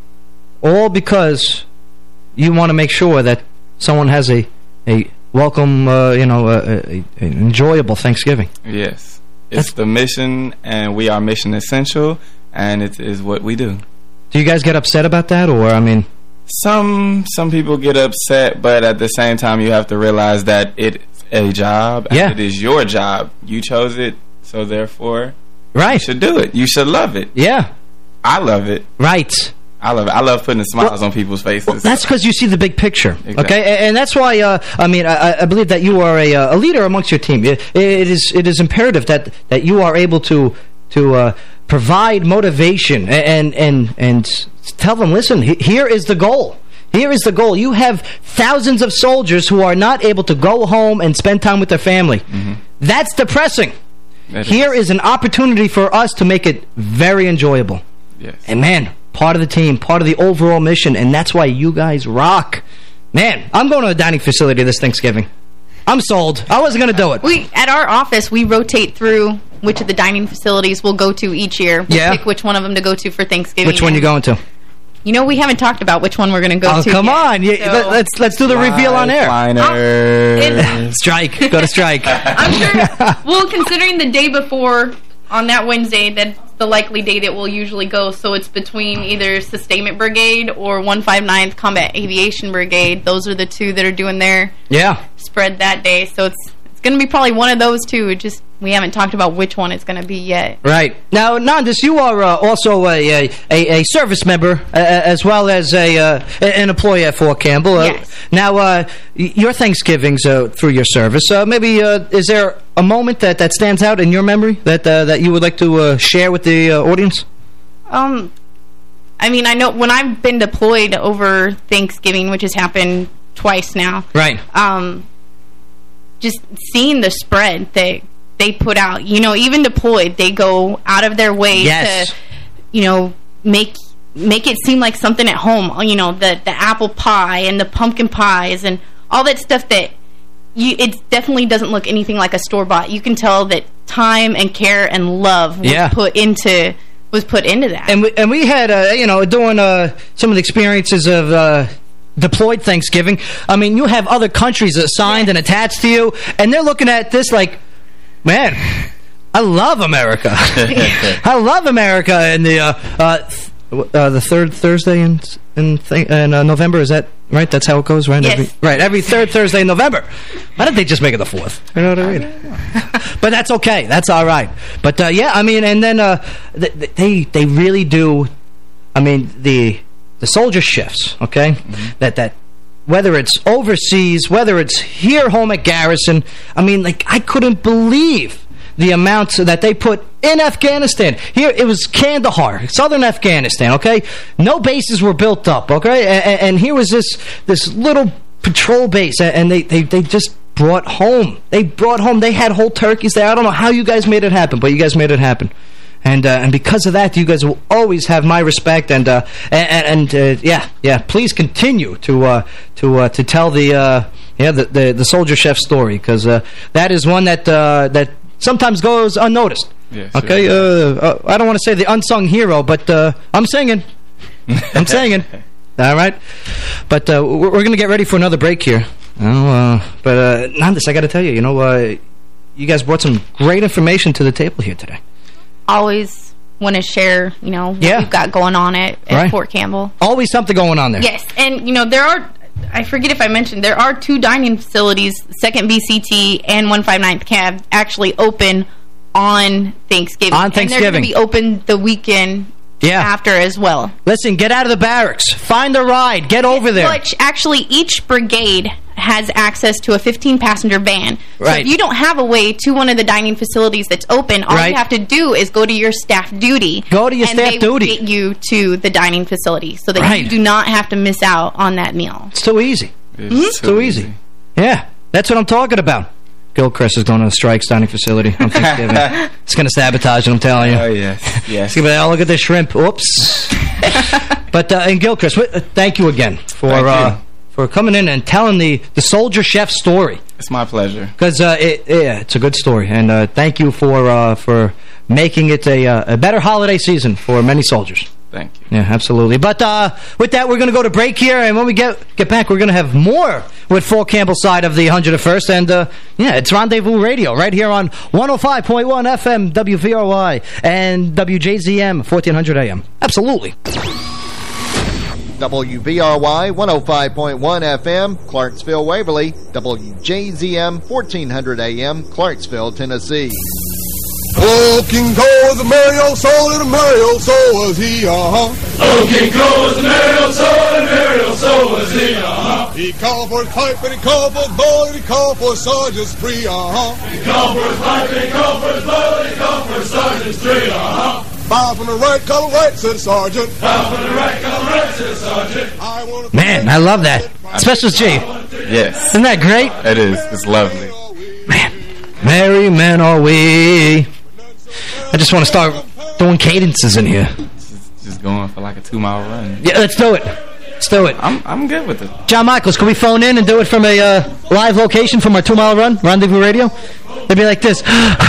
Speaker 3: All because you want to make sure that someone has a a welcome, uh, you know, uh, a, a enjoyable Thanksgiving.
Speaker 8: Yes. It's That's the mission, and we are mission essential, and it is what we do.
Speaker 3: Do you guys get upset about that, or, I mean...
Speaker 8: Some some people get upset, but at the same time, you have to realize that it's a job, and
Speaker 3: yeah.
Speaker 8: it is your job. You chose it, so therefore,
Speaker 3: right.
Speaker 8: you should do it. You should love it.
Speaker 3: Yeah.
Speaker 8: I love it.
Speaker 3: Right.
Speaker 8: I love it. I love putting smiles
Speaker 3: well,
Speaker 8: on people's faces.
Speaker 3: Well, that's because you see the big picture,
Speaker 8: exactly.
Speaker 3: okay? And, and that's why, uh, I mean, I, I believe that you are a, a leader amongst your team. It, it is it is imperative that that you are able to to uh, provide motivation and and and tell them, listen, here is the goal. Here is the goal. You have thousands of soldiers who are not able to go home and spend time with their family. Mm-hmm. That's depressing. That here is. is an opportunity for us to make it very enjoyable.
Speaker 8: Yes.
Speaker 3: And man, part of the team, part of the overall mission, and that's why you guys rock. Man, I'm going to a dining facility this Thanksgiving. I'm sold. I wasn't going to do it.
Speaker 9: We At our office, we rotate through which of the dining facilities we'll go to each year. We'll
Speaker 3: yeah.
Speaker 9: pick which one of them to go to for Thanksgiving.
Speaker 3: Which one you going to?
Speaker 9: You know, we haven't talked about which one we're going to go
Speaker 3: oh,
Speaker 9: to.
Speaker 3: Oh, come
Speaker 9: yet,
Speaker 3: on. Yeah,
Speaker 9: so.
Speaker 3: let's let's do the Fly, reveal on air.
Speaker 8: Oh,
Speaker 3: strike. Go to strike.
Speaker 9: I'm sure. Well, considering the day before on that Wednesday, that's the likely day that we'll usually go. So it's between either Sustainment Brigade or one fifty-ninth Combat Aviation Brigade. Those are the two that are doing their
Speaker 3: yeah.
Speaker 9: spread that day. So it's it's going to be probably one of those two. It just we haven't talked about which one it's going to be yet.
Speaker 3: Right. Now, Nandis, you are uh, also a, a, a service member uh, as well as a uh, an employee at Fort Campbell. Uh,
Speaker 9: yes.
Speaker 3: Now, uh, your Thanksgivings uh, through your service, uh, maybe uh, is there a moment that, that stands out in your memory that uh, that you would like to uh, share with the uh, audience?
Speaker 9: Um, I mean, I know when I've been deployed over Thanksgiving, which has happened twice now.
Speaker 3: Right.
Speaker 9: Um, just seeing the spread that they put out, you know, even deployed, they go out of their way
Speaker 3: yes.
Speaker 9: to, you know, make make it seem like something at home. You know, the the apple pie and the pumpkin pies and all that stuff that you it definitely doesn't look anything like a store bought. You can tell that time and care and love was
Speaker 3: yeah.
Speaker 9: put into was put into that.
Speaker 3: And we and we had uh, you know doing uh, some of the experiences of. Uh, deployed Thanksgiving. I mean, you have other countries assigned yes. and attached to you, and they're looking at this like, man, I love America. I love America. And the uh, uh, th uh, the third Thursday in in, th in uh, November, is that right? That's how it goes, right?
Speaker 9: Yes.
Speaker 3: Every, right, every third Thursday in November. Why did they just make it the fourth? You know what I mean? But that's okay. That's all right. But uh, yeah, I mean, and then uh, th they they really do. I mean, the. The soldier shifts, okay? Mm-hmm. That that whether it's overseas, whether it's here home at Garrison, I mean, like, I couldn't believe the amounts that they put in Afghanistan. Here, it was Kandahar, southern Afghanistan, okay? No bases were built up, okay? And, and here was this this little patrol base, and they, they, they just brought home. They brought home, they had whole turkeys there. I don't know how you guys made it happen, but you guys made it happen. And uh, and because of that, you guys will always have my respect. And uh, and, and uh, yeah, yeah. Please continue to uh, to uh, to tell the uh, yeah the, the the soldier chef story, because uh, that is one that uh, that sometimes goes unnoticed.
Speaker 8: Yeah,
Speaker 3: okay,
Speaker 8: sure.
Speaker 3: uh, uh, I don't want to say the unsung hero, but uh, I'm singing. I'm singing. All right, but uh, we're, we're going to get ready for another break here. Oh, uh, but uh, Nandis, I got to tell you, you know, uh, you guys brought some great information to the table here today.
Speaker 9: Always want to share, you know, what
Speaker 3: yeah.
Speaker 9: we've got going on at, at
Speaker 3: right.
Speaker 9: Fort Campbell.
Speaker 3: Always something going on there.
Speaker 9: Yes, and, you know, there are, I forget if I mentioned, there are two dining facilities, second B C T and one fifty-ninth Cav, actually open on Thanksgiving.
Speaker 3: On Thanksgiving.
Speaker 9: And they're going to be open the weekend
Speaker 3: yeah.
Speaker 9: after as well.
Speaker 3: Listen, get out of the barracks. Find a ride. Get over there.
Speaker 9: Which, actually, each brigade has access to a fifteen passenger van.
Speaker 3: Right.
Speaker 9: So if you don't have a way to one of the dining facilities that's open, all
Speaker 3: right.
Speaker 9: you have to do is go to your staff duty.
Speaker 3: Go to your
Speaker 9: and
Speaker 3: staff
Speaker 9: they
Speaker 3: duty.
Speaker 9: will get you to the dining facility so that
Speaker 3: right.
Speaker 9: you do not have to miss out on that meal.
Speaker 3: It's too easy.
Speaker 8: It's
Speaker 3: mm-hmm. too, too easy. easy. Yeah, that's what I'm talking about. Gilchrist is going to the Strikes dining facility on Thanksgiving. It's going to sabotage it, I'm telling you.
Speaker 8: Oh, yes. Yes.
Speaker 3: It's going to be, oh, look at this shrimp. Oops. But, uh, and Gilchrist, thank you again for...
Speaker 8: Thank
Speaker 3: uh,
Speaker 8: you.
Speaker 3: for coming in and telling the, the soldier chef story.
Speaker 8: It's my pleasure.
Speaker 3: Because uh, it, yeah, it's a good story. And uh, thank you for uh, for making it a, uh, a better holiday season for many soldiers.
Speaker 8: Thank you.
Speaker 3: Yeah, absolutely. But uh, with that, we're going to go to break here. And when we get get back, we're going to have more with Fort Campbell's side of the one hundred first. And, uh, yeah, it's Rendezvous Radio right here on one oh five point one F M W V R Y and W J Z M fourteen hundred A M. Absolutely.
Speaker 7: W V R Y one oh five point one F M, Clarksville, Waverly. W J Z M fourteen hundred A M, Clarksville, Tennessee.
Speaker 10: Oh, King Cole was a merry old soul, and a merry old soul was he, uh-huh.
Speaker 11: Oh, King Cole was a merry old soul, and a merry old soul was he, uh-huh.
Speaker 10: He called for his pipe, and he called for his bowl, and he called for his sergeant's spree, uh-huh.
Speaker 11: He called for his pipe, and he called for his bowl, and he called for his sergeant's spree, uh-huh.
Speaker 10: Five from the right, color right, said the sergeant.
Speaker 11: Five from the right, color right, said the sergeant.
Speaker 10: I wanna
Speaker 3: Man, I love that. Special G.
Speaker 8: Yes.
Speaker 3: Isn't that great?
Speaker 8: It is. It's lovely.
Speaker 3: Man, merry men are we. I just want to start doing cadences in here.
Speaker 8: Just, just going for like a two-mile run.
Speaker 3: Yeah, let's do it. Let's do it.
Speaker 8: I'm I'm good with it.
Speaker 3: John Michaels, can we phone in and do it from a uh, live location from our two-mile run, Rendezvous Radio? They'd be like this.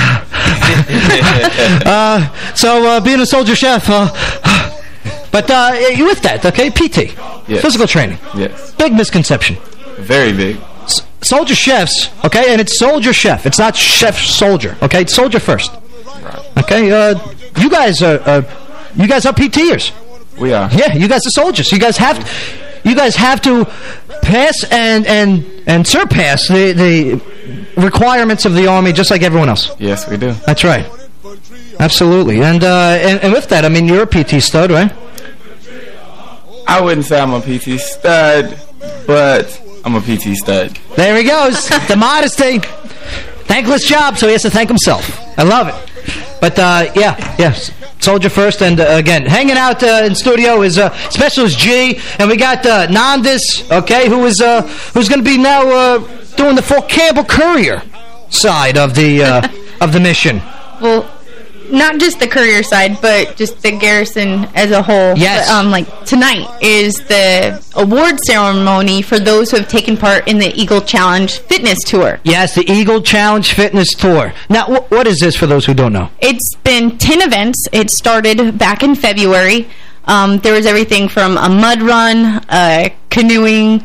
Speaker 3: uh, so, uh, being a soldier chef, uh, but uh, you with that, okay? P T,
Speaker 8: yes. Physical training. Yes.
Speaker 3: Big misconception.
Speaker 8: Very big.
Speaker 3: S soldier chefs, okay, and it's soldier chef. It's not chef soldier, okay? It's soldier first. Right. Okay, uh, you guys are, uh, you guys are P T'ers.
Speaker 8: We are.
Speaker 3: Yeah, you guys are soldiers. You guys have, to, you guys have to pass and and and surpass the the requirements of the Army, just like everyone else.
Speaker 8: Yes, we do.
Speaker 3: That's right. Absolutely. And uh, and, and with that, I mean, you're a P T stud, right?
Speaker 8: I wouldn't say I'm a P T stud, but I'm a P T stud.
Speaker 3: There he goes. The modesty. Thankless job, so he has to thank himself. I love it. But, uh, yeah, yes. Soldier first, and uh, again, hanging out uh, in studio is uh, Specialist G, and we got uh, Nandis, okay, who is uh, who's going to be now uh, doing the Fort Campbell Courier side of the uh, of the mission.
Speaker 9: Well, not just the courier side, but just the garrison as a whole.
Speaker 3: Yes.
Speaker 9: But, um, like tonight is the award ceremony for those who have taken part in the Eagle Challenge Fitness Tour.
Speaker 3: Yes, the Eagle Challenge Fitness Tour. Now, wh what is this for those who don't know?
Speaker 9: It's been ten events. It started back in February. Um, there was everything from a mud run, uh, canoeing,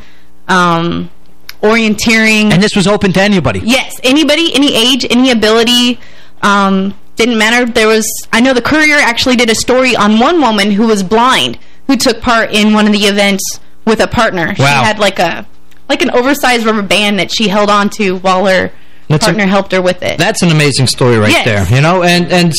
Speaker 9: um, orienteering.
Speaker 3: And this was open to anybody?
Speaker 9: Yes, anybody, any age, any ability. Um, didn't matter. There was, I know the Courier actually did a story on one woman who was blind, who took part in one of the events with a partner.
Speaker 3: Wow.
Speaker 9: She had like a like an oversized rubber band that she held on to while her that's partner a, helped her with it.
Speaker 3: That's an amazing story right
Speaker 9: yes.
Speaker 3: there. You know, and and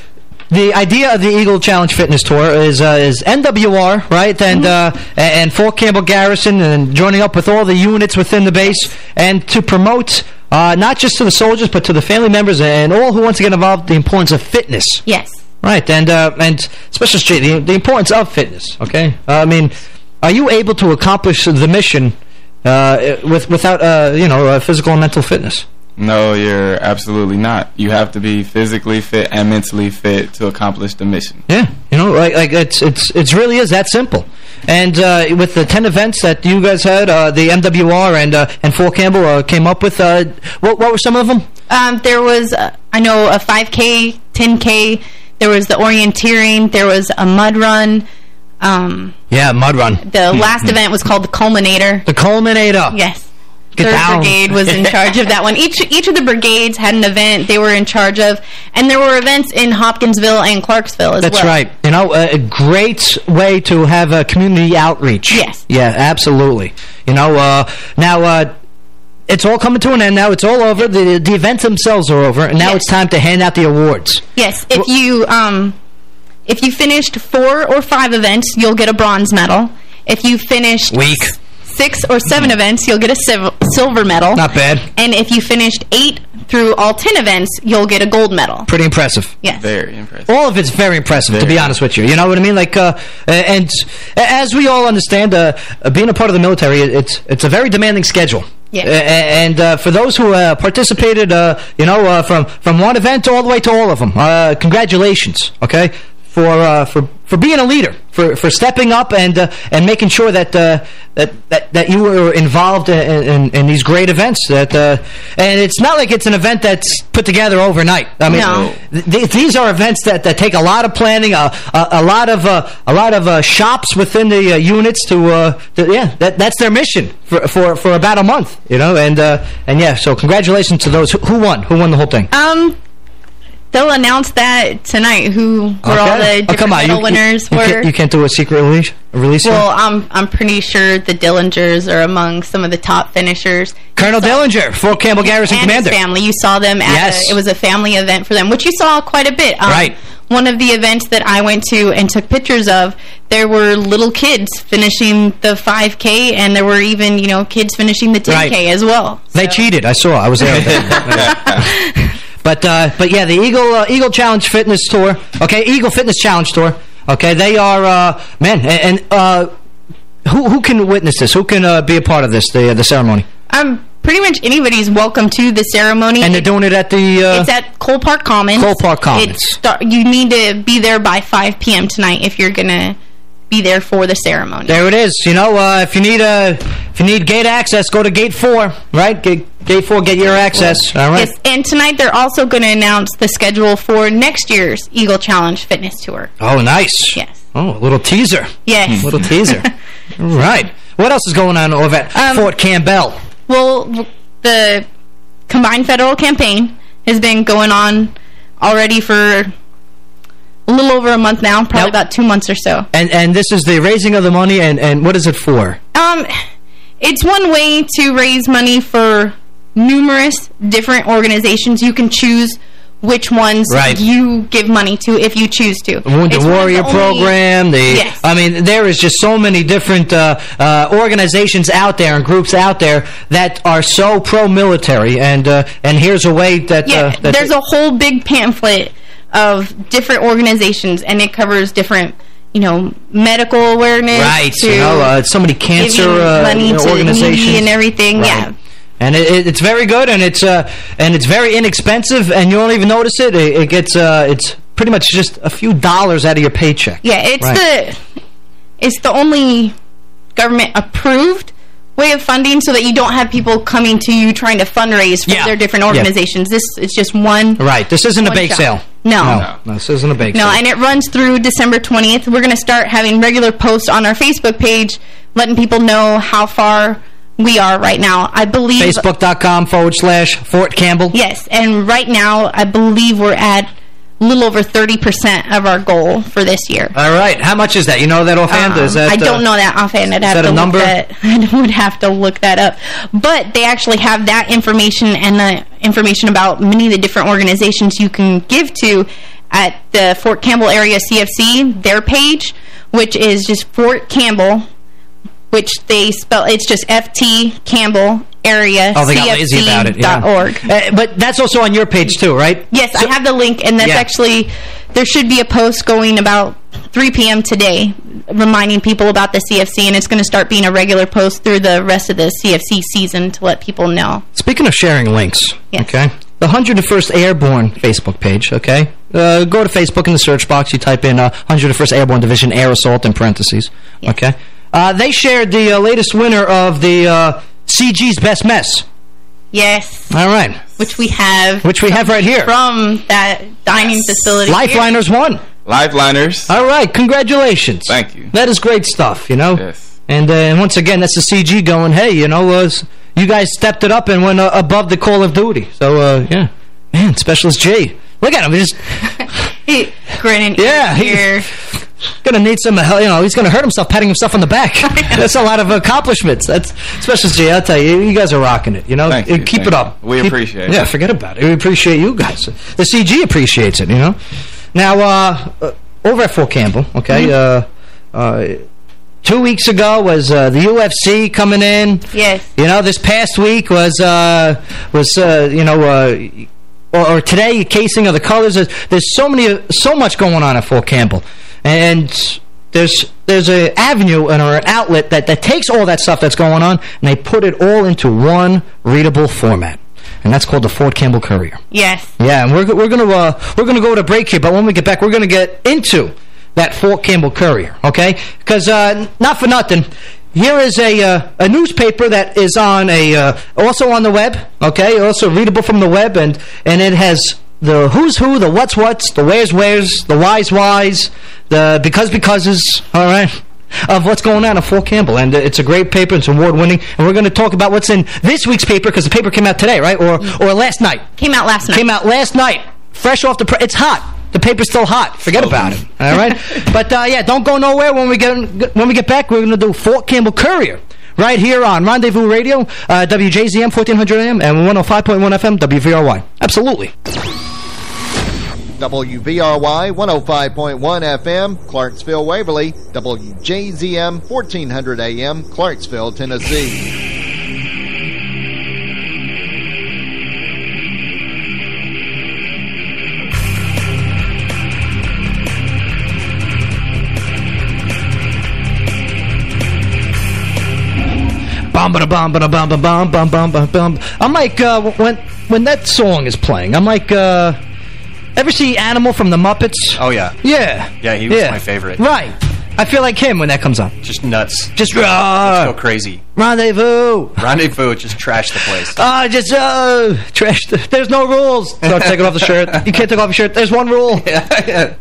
Speaker 3: the idea of the Eagle Challenge Fitness Tour is uh, is N W R, right? And mm-hmm. uh, and Fort Campbell Garrison, and joining up with all the units within the base, and to promote uh, not just to the soldiers, but to the family members and all who want to get involved, the importance of fitness.
Speaker 9: Yes.
Speaker 3: Right, and uh, and Special Street, the, the importance of fitness. Okay, uh, I mean, are you able to accomplish the mission uh, with without uh, you know uh, physical and mental fitness?
Speaker 8: No, you're absolutely not. You have to be physically fit and mentally fit to accomplish the mission.
Speaker 3: Yeah, you know, like, like it's it's it's really is that simple. And uh, with the ten events that you guys had, uh, the M W R and uh, and Fort Campbell uh, came up with, uh, what what were some of them?
Speaker 9: Um, there was, uh, I know, a five K, ten K. There was the orienteering. There was a mud run. Um,
Speaker 3: yeah, mud run.
Speaker 9: The last event was called the Culminator.
Speaker 3: The Culminator.
Speaker 9: Yes.
Speaker 3: Get
Speaker 9: Third
Speaker 3: down.
Speaker 9: Brigade was in charge of that one. Each each of the brigades had an event they were in charge of, and there were events in Hopkinsville and Clarksville as
Speaker 3: That's
Speaker 9: well.
Speaker 3: That's right. You know, a great way to have a community outreach.
Speaker 9: Yes.
Speaker 3: Yeah, absolutely. You know, uh, now uh, it's all coming to an end now. It's all over. The the events themselves are over, and now
Speaker 9: yes.
Speaker 3: it's time to hand out the awards.
Speaker 9: Yes. If well, you um, if you finished four or five events, you'll get a bronze medal. If you finished
Speaker 3: weak.
Speaker 9: six or seven events, you'll get a sil silver medal.
Speaker 3: Not bad.
Speaker 9: And if you finished eight through all ten events, you'll get a gold medal.
Speaker 3: Pretty impressive.
Speaker 9: Yes.
Speaker 8: Very impressive.
Speaker 3: All of it's very impressive, very. to be honest with you. You know what I mean? Like, uh, and as we all understand, uh, being a part of the military, it's it's a very demanding schedule.
Speaker 9: Yeah.
Speaker 3: And uh, for those who uh, participated, uh, you know, uh, from from one event all the way to all of them, uh, congratulations. Okay. For uh, for for being a leader, for for stepping up and uh, and making sure that uh, that that that you were involved in, in, in these great events. That uh, and it's not like it's an event that's put together overnight. I mean,
Speaker 9: no.
Speaker 3: th these are events that, that take a lot of planning, a a, a lot of uh, a lot of uh, shops within the uh, units to, uh, to yeah that that's their mission for for for about a month. You know, and uh, and yeah. So congratulations to those who, who won. Who won the whole thing?
Speaker 9: Um. They'll announce that tonight. Who were
Speaker 3: okay.
Speaker 9: all the different
Speaker 3: oh, come on.
Speaker 9: medal
Speaker 3: you,
Speaker 9: winners
Speaker 3: you, you
Speaker 9: were?
Speaker 3: Can't, you can't do a secret release. Release.
Speaker 9: Well, I'm I'm pretty sure the Dillingers are among some of the top finishers.
Speaker 3: Colonel Dillinger, Fort Campbell Garrison
Speaker 9: and
Speaker 3: Commander.
Speaker 9: His family. You saw them. At
Speaker 3: yes.
Speaker 9: a, it was a family event for them, which you saw quite a bit. Um,
Speaker 3: right.
Speaker 9: One of the events that I went to and took pictures of, there were little kids finishing the five K, and there were even, you know, kids finishing the ten K right. as well.
Speaker 3: So. They cheated. I saw. I was there. But uh, but yeah, the Eagle uh, Eagle Challenge Fitness Tour. Okay, Eagle Fitness Challenge Tour. Okay, they are uh, man, and, and uh, who who can witness this? Who can uh, be a part of this? The uh, the ceremony.
Speaker 9: Um, pretty much anybody's welcome to the ceremony.
Speaker 3: And they're doing it at the. Uh,
Speaker 9: it's at Cole Park Commons.
Speaker 3: Cole Park Commons.
Speaker 9: It's start, you need to be there by five P M tonight if you're gonna be there for the ceremony.
Speaker 3: There it is. You know, uh, if you need uh, if you need gate access, go to gate four, right? Gate, gate four, get your access. All right.
Speaker 9: Yes, and tonight they're also going to announce the schedule for next year's Eagle Challenge Fitness Tour.
Speaker 3: Oh, nice.
Speaker 9: Yes.
Speaker 3: Oh, a little teaser.
Speaker 9: Yes.
Speaker 3: A little teaser. All right. What else is going on over at um, Fort Campbell?
Speaker 9: Well, the Combined Federal Campaign has been going on already for a little over a month now, probably yep. about two months or so.
Speaker 3: And and this is the raising of the money, and, and what is it for?
Speaker 9: Um, it's one way to raise money for numerous different organizations. You can choose which ones right. you give money to if you choose to.
Speaker 3: The Wounded Warrior the Program. The,
Speaker 9: yes.
Speaker 3: I mean, there is just so many different uh, uh, organizations out there and groups out there that are so pro-military, and uh, and here's a way that...
Speaker 9: Yeah,
Speaker 3: uh, that
Speaker 9: there's a whole big pamphlet of different organizations, and it covers different... you know, medical awareness.
Speaker 3: Right.
Speaker 9: To
Speaker 3: you know, uh, so many cancer uh,
Speaker 9: money
Speaker 3: you know,
Speaker 9: to
Speaker 3: organizations.
Speaker 9: and everything.
Speaker 3: Right.
Speaker 9: Yeah.
Speaker 3: And it, it's very good, and it's uh, and it's very inexpensive, and you don't even notice it. It, it gets uh, it's pretty much just a few dollars out of your paycheck.
Speaker 9: Yeah, it's right. the it's the only government approved way of funding, so that you don't have people coming to you trying to fundraise for yeah. their different organizations. Yeah. This is just one.
Speaker 3: Right. This isn't a bake shop. sale.
Speaker 9: No.
Speaker 3: no. No, this isn't a bake
Speaker 9: no,
Speaker 3: sale.
Speaker 9: No, and it runs through December twentieth. We're going to start having regular posts on our Facebook page, letting people know how far we are right now. I believe...
Speaker 3: Facebook.com forward slash Fort Campbell.
Speaker 9: Yes, and right now, I believe we're at a little over thirty percent of our goal for this year.
Speaker 3: All right. How much is that? You know that offhand?
Speaker 9: Um,
Speaker 3: is that,
Speaker 9: I don't
Speaker 3: uh,
Speaker 9: know that offhand. I'd
Speaker 3: is
Speaker 9: have
Speaker 3: that
Speaker 9: to
Speaker 3: a number?
Speaker 9: Look that, I would have to look that up. But they actually have that information and the information about many of the different organizations you can give to at the Fort Campbell Area C F C, their page, which is just Fort Campbell, which they spell, it's just F T Campbell Area
Speaker 3: oh, they got lazy about it. Yeah.
Speaker 9: .org.
Speaker 3: Uh, but that's also on your page too, right?
Speaker 9: Yes,
Speaker 3: so,
Speaker 9: I have the link, and that's yeah. actually, there should be a post going about three p m today reminding people about the C F C, and it's going to start being a regular post through the rest of the C F C season to let people know.
Speaker 3: Speaking of sharing links,
Speaker 9: yes.
Speaker 3: okay, the one hundred first Airborne Facebook page, okay? Uh, go to Facebook in the search box, you type in uh, one hundred first Airborne Division Air Assault in parentheses, yes. okay? Uh, they shared the uh, latest winner of the uh, C G's Best Mess.
Speaker 9: Yes.
Speaker 3: All right.
Speaker 9: Which we have.
Speaker 3: Which we have right here.
Speaker 9: From that dining facility.
Speaker 3: Lifeliners
Speaker 9: here.
Speaker 3: won.
Speaker 8: Lifeliners.
Speaker 3: All right. Congratulations.
Speaker 8: Thank you.
Speaker 3: That is great stuff, you know?
Speaker 8: Yes.
Speaker 3: And, uh, and once again, that's the C G going, hey, you know, uh, you guys stepped it up and went uh, above the Call of Duty. So, uh, yeah. Man, Specialist J. Look at him. He's
Speaker 9: he, grinning
Speaker 3: yeah,
Speaker 9: here.
Speaker 3: Gonna need some help, you know, he's gonna hurt himself patting himself on the back. That's a lot of accomplishments. That's Specialist J, I'll tell you, you guys are rocking it, you know?
Speaker 8: Thank you,
Speaker 3: Keep
Speaker 8: thank
Speaker 3: it up.
Speaker 8: You. We
Speaker 3: Keep,
Speaker 8: appreciate
Speaker 3: yeah,
Speaker 8: it.
Speaker 3: Yeah, forget about it. We appreciate you guys. The C G appreciates it, you know? Now, uh, uh over at Fort Campbell, okay, mm-hmm. uh, uh, two weeks ago was uh, the U F C coming in.
Speaker 9: Yes.
Speaker 3: You know, this past week was, uh, was uh, you know, uh, or, or today, casing of the colors. There's, there's so many, so much going on at Fort Campbell. And there's there's an avenue and or an outlet that, that takes all that stuff that's going on, and they put it all into one readable format. And that's called the Fort Campbell Courier.
Speaker 9: Yes.
Speaker 3: Yeah, and we're we're gonna uh, we're gonna go to break here, but when we get back, we're gonna get into that Fort Campbell Courier, okay? Because uh, not for nothing, here is a uh, a newspaper that is on a uh, also on the web, okay? Also readable from the web, and and it has the who's who, the what's what's, the where's where's, the why's why's, the because becauses, all right, of what's going on at Fort Campbell. And it's a great paper. It's award-winning. And we're going to talk about what's in this week's paper, because the paper came out today, right? Or or last night.
Speaker 9: Came out last night.
Speaker 3: Came out last night. Fresh off the press. It's hot. The paper's still hot. Forget
Speaker 8: so
Speaker 3: about it. All right? But, uh, yeah, don't go nowhere. When we get when we get back, we're going to do Fort Campbell Courier right here on Rendezvous Radio, uh, W J Z M, fourteen hundred A M, and one oh five point one F M, W V R Y. Absolutely.
Speaker 7: W V R Y one oh five point one F M, Clarksville, Waverly. W J Z M fourteen hundred A M, Clarksville, Tennessee.
Speaker 3: Bum ba bum ba bum ba bum bum bum bum bum. I'm like uh, when when that song is playing, I'm like uh ever see Animal from the Muppets?
Speaker 12: Oh, yeah.
Speaker 3: Yeah.
Speaker 12: Yeah, he was
Speaker 3: yeah.
Speaker 12: my favorite.
Speaker 3: Right. I feel like him when that comes on.
Speaker 12: Just nuts.
Speaker 3: Just
Speaker 12: Let's
Speaker 3: uh,
Speaker 12: go crazy.
Speaker 3: Rendezvous.
Speaker 12: Rendezvous. Just trash the place.
Speaker 3: Ah, uh, just uh, trash. The, there's no rules. Start taking off the shirt. You can't take off your shirt. There's one rule.
Speaker 12: Yeah, yeah.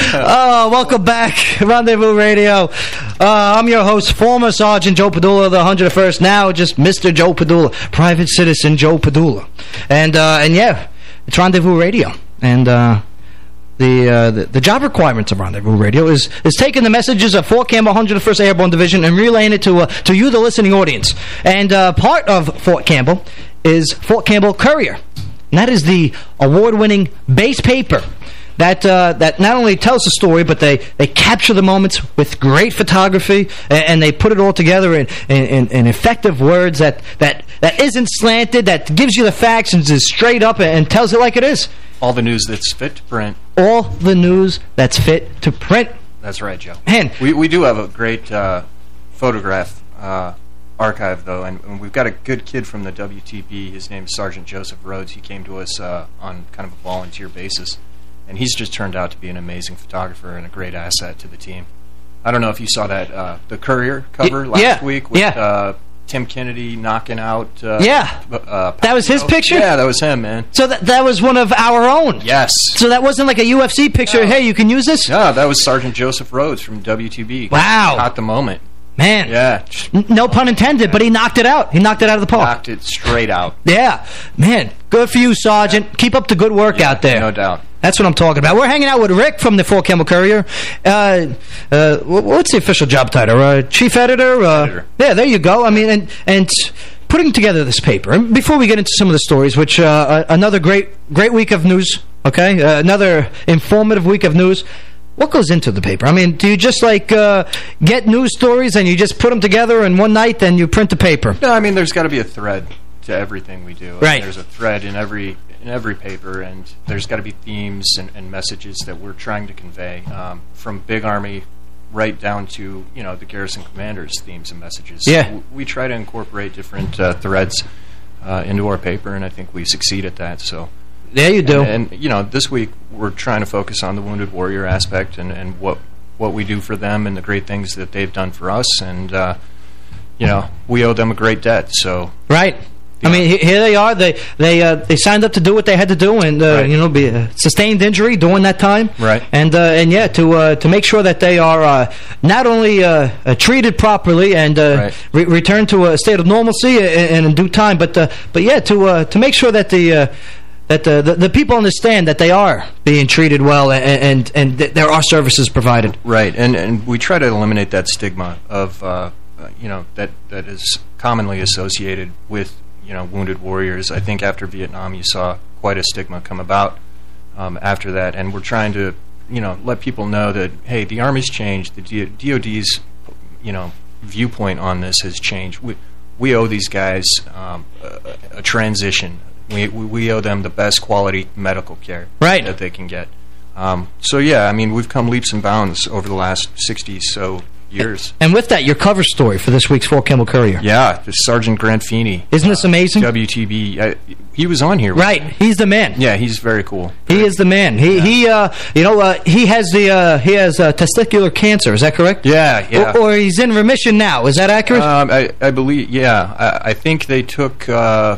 Speaker 3: Oh, welcome back, Rendezvous Radio. Uh, I'm your host, former Sergeant Joe Padula of the one hundred first. Now just Mister Joe Padula, Private Citizen Joe Padula, and uh, and yeah, it's Rendezvous Radio, and. Uh, The, uh, the the job requirements of Rendezvous Radio is is taking the messages of Fort Campbell one hundred first Airborne Division and relaying it to uh, to you, the listening audience. And uh, part of Fort Campbell is Fort Campbell Courier, and that is the award-winning base paper that uh, that not only tells the story, but they they capture the moments with great photography, and, and they put it all together in, in, in effective words that that that isn't slanted, that gives you the facts and is straight up and, and tells it like it is.
Speaker 12: All the news that's fit to print.
Speaker 3: All the news that's fit to print.
Speaker 12: That's right, Joe.
Speaker 3: Man.
Speaker 12: We, we do have a great uh, photograph uh, archive, though, and, and we've got a good kid from the W T B. His name is Sergeant Joseph Rhodes. He came to us uh, on kind of a volunteer basis, and he's just turned out to be an amazing photographer and a great asset to the team. I don't know if you saw that, uh, the Courier cover
Speaker 3: y
Speaker 12: last
Speaker 3: yeah.
Speaker 12: week with
Speaker 3: yeah.
Speaker 12: uh, Tim Kennedy knocking out... Uh,
Speaker 3: yeah.
Speaker 12: Uh,
Speaker 3: that was his picture?
Speaker 12: Yeah, that was him, man.
Speaker 3: So that that was one of our own?
Speaker 12: Yes.
Speaker 3: So that wasn't like a U F C picture, no. Hey, you can use this?
Speaker 12: No, that was Sergeant Joseph Rhodes from W T B.
Speaker 3: Wow.
Speaker 12: Caught the moment.
Speaker 3: Man.
Speaker 12: Yeah.
Speaker 3: No pun intended, yeah. But he knocked it out. He knocked it out of the park.
Speaker 12: Knocked it straight out.
Speaker 3: Yeah. Man, good for you, Sergeant. Yeah. Keep up the good work
Speaker 12: yeah,
Speaker 3: out there.
Speaker 12: No doubt.
Speaker 3: That's what I'm talking about. We're hanging out with Rick from the Fort Campbell Courier. Uh, uh, what's the official job title? Uh, Chief Editor? Uh,
Speaker 12: Editor.
Speaker 3: Yeah, there you go. I mean, and and putting together this paper. And before we get into some of the stories, which uh, another great great week of news. Okay, uh, another informative week of news. What goes into the paper? I mean, do you just like uh, get news stories and you just put them together in one night and you print the paper?
Speaker 12: No, I mean, there's got to be a thread to everything we do.
Speaker 3: Right.
Speaker 12: There's a thread in every in every paper, and there's got to be themes and, and messages that we're trying to convey, um, from Big Army right down to, you know, the Garrison Commanders' themes and messages.
Speaker 3: Yeah.
Speaker 12: So we try to incorporate different uh, threads uh, into our paper, and I think we succeed at that. So.
Speaker 3: Yeah, you do.
Speaker 12: And, and, you know, this week we're trying to focus on the Wounded Warrior aspect and, and what what we do for them and the great things that they've done for us. And, uh, you know, we owe them a great debt. So
Speaker 3: Right. Yeah. I mean, here they are. They they uh, they signed up to do what they had to do, and uh, right. you know, be a sustained injury during that time.
Speaker 12: Right.
Speaker 3: And uh, and yeah, to uh, to make sure that they are uh, not only uh, uh, treated properly and uh,
Speaker 12: right.
Speaker 3: re return to a state of normalcy and in due time, but uh, but yeah, to uh, to make sure that the. Uh, That the, the the people understand that they are being treated well, and and, and th there are services provided.
Speaker 12: Right, and and we try to eliminate that stigma of uh, you know that that is commonly associated with you know wounded warriors. I think after Vietnam, you saw quite a stigma come about um, after that, and we're trying to you know let people know that hey, the Army's changed, the D O D's you know viewpoint on this has changed. We we owe these guys um, a, a transition. We, we we owe them the best quality medical care
Speaker 3: right.
Speaker 12: that they can get. Um, so yeah, I mean we've come leaps and bounds over the last sixty so years.
Speaker 3: And with that, your cover story for this week's Fort Campbell Courier.
Speaker 12: Yeah, Sergeant Grant Feeney.
Speaker 3: Isn't this amazing?
Speaker 12: Uh, W T B. I, he was on here.
Speaker 3: Right, he's the man.
Speaker 12: Yeah, he's very cool.
Speaker 3: He is the man. He
Speaker 12: yeah.
Speaker 3: he uh you know uh, he has the uh, he has uh, testicular cancer. Is that correct?
Speaker 12: Yeah, yeah.
Speaker 3: Or, or he's in remission now. Is that accurate?
Speaker 12: Um, I I believe. Yeah, I, I think they took. Uh,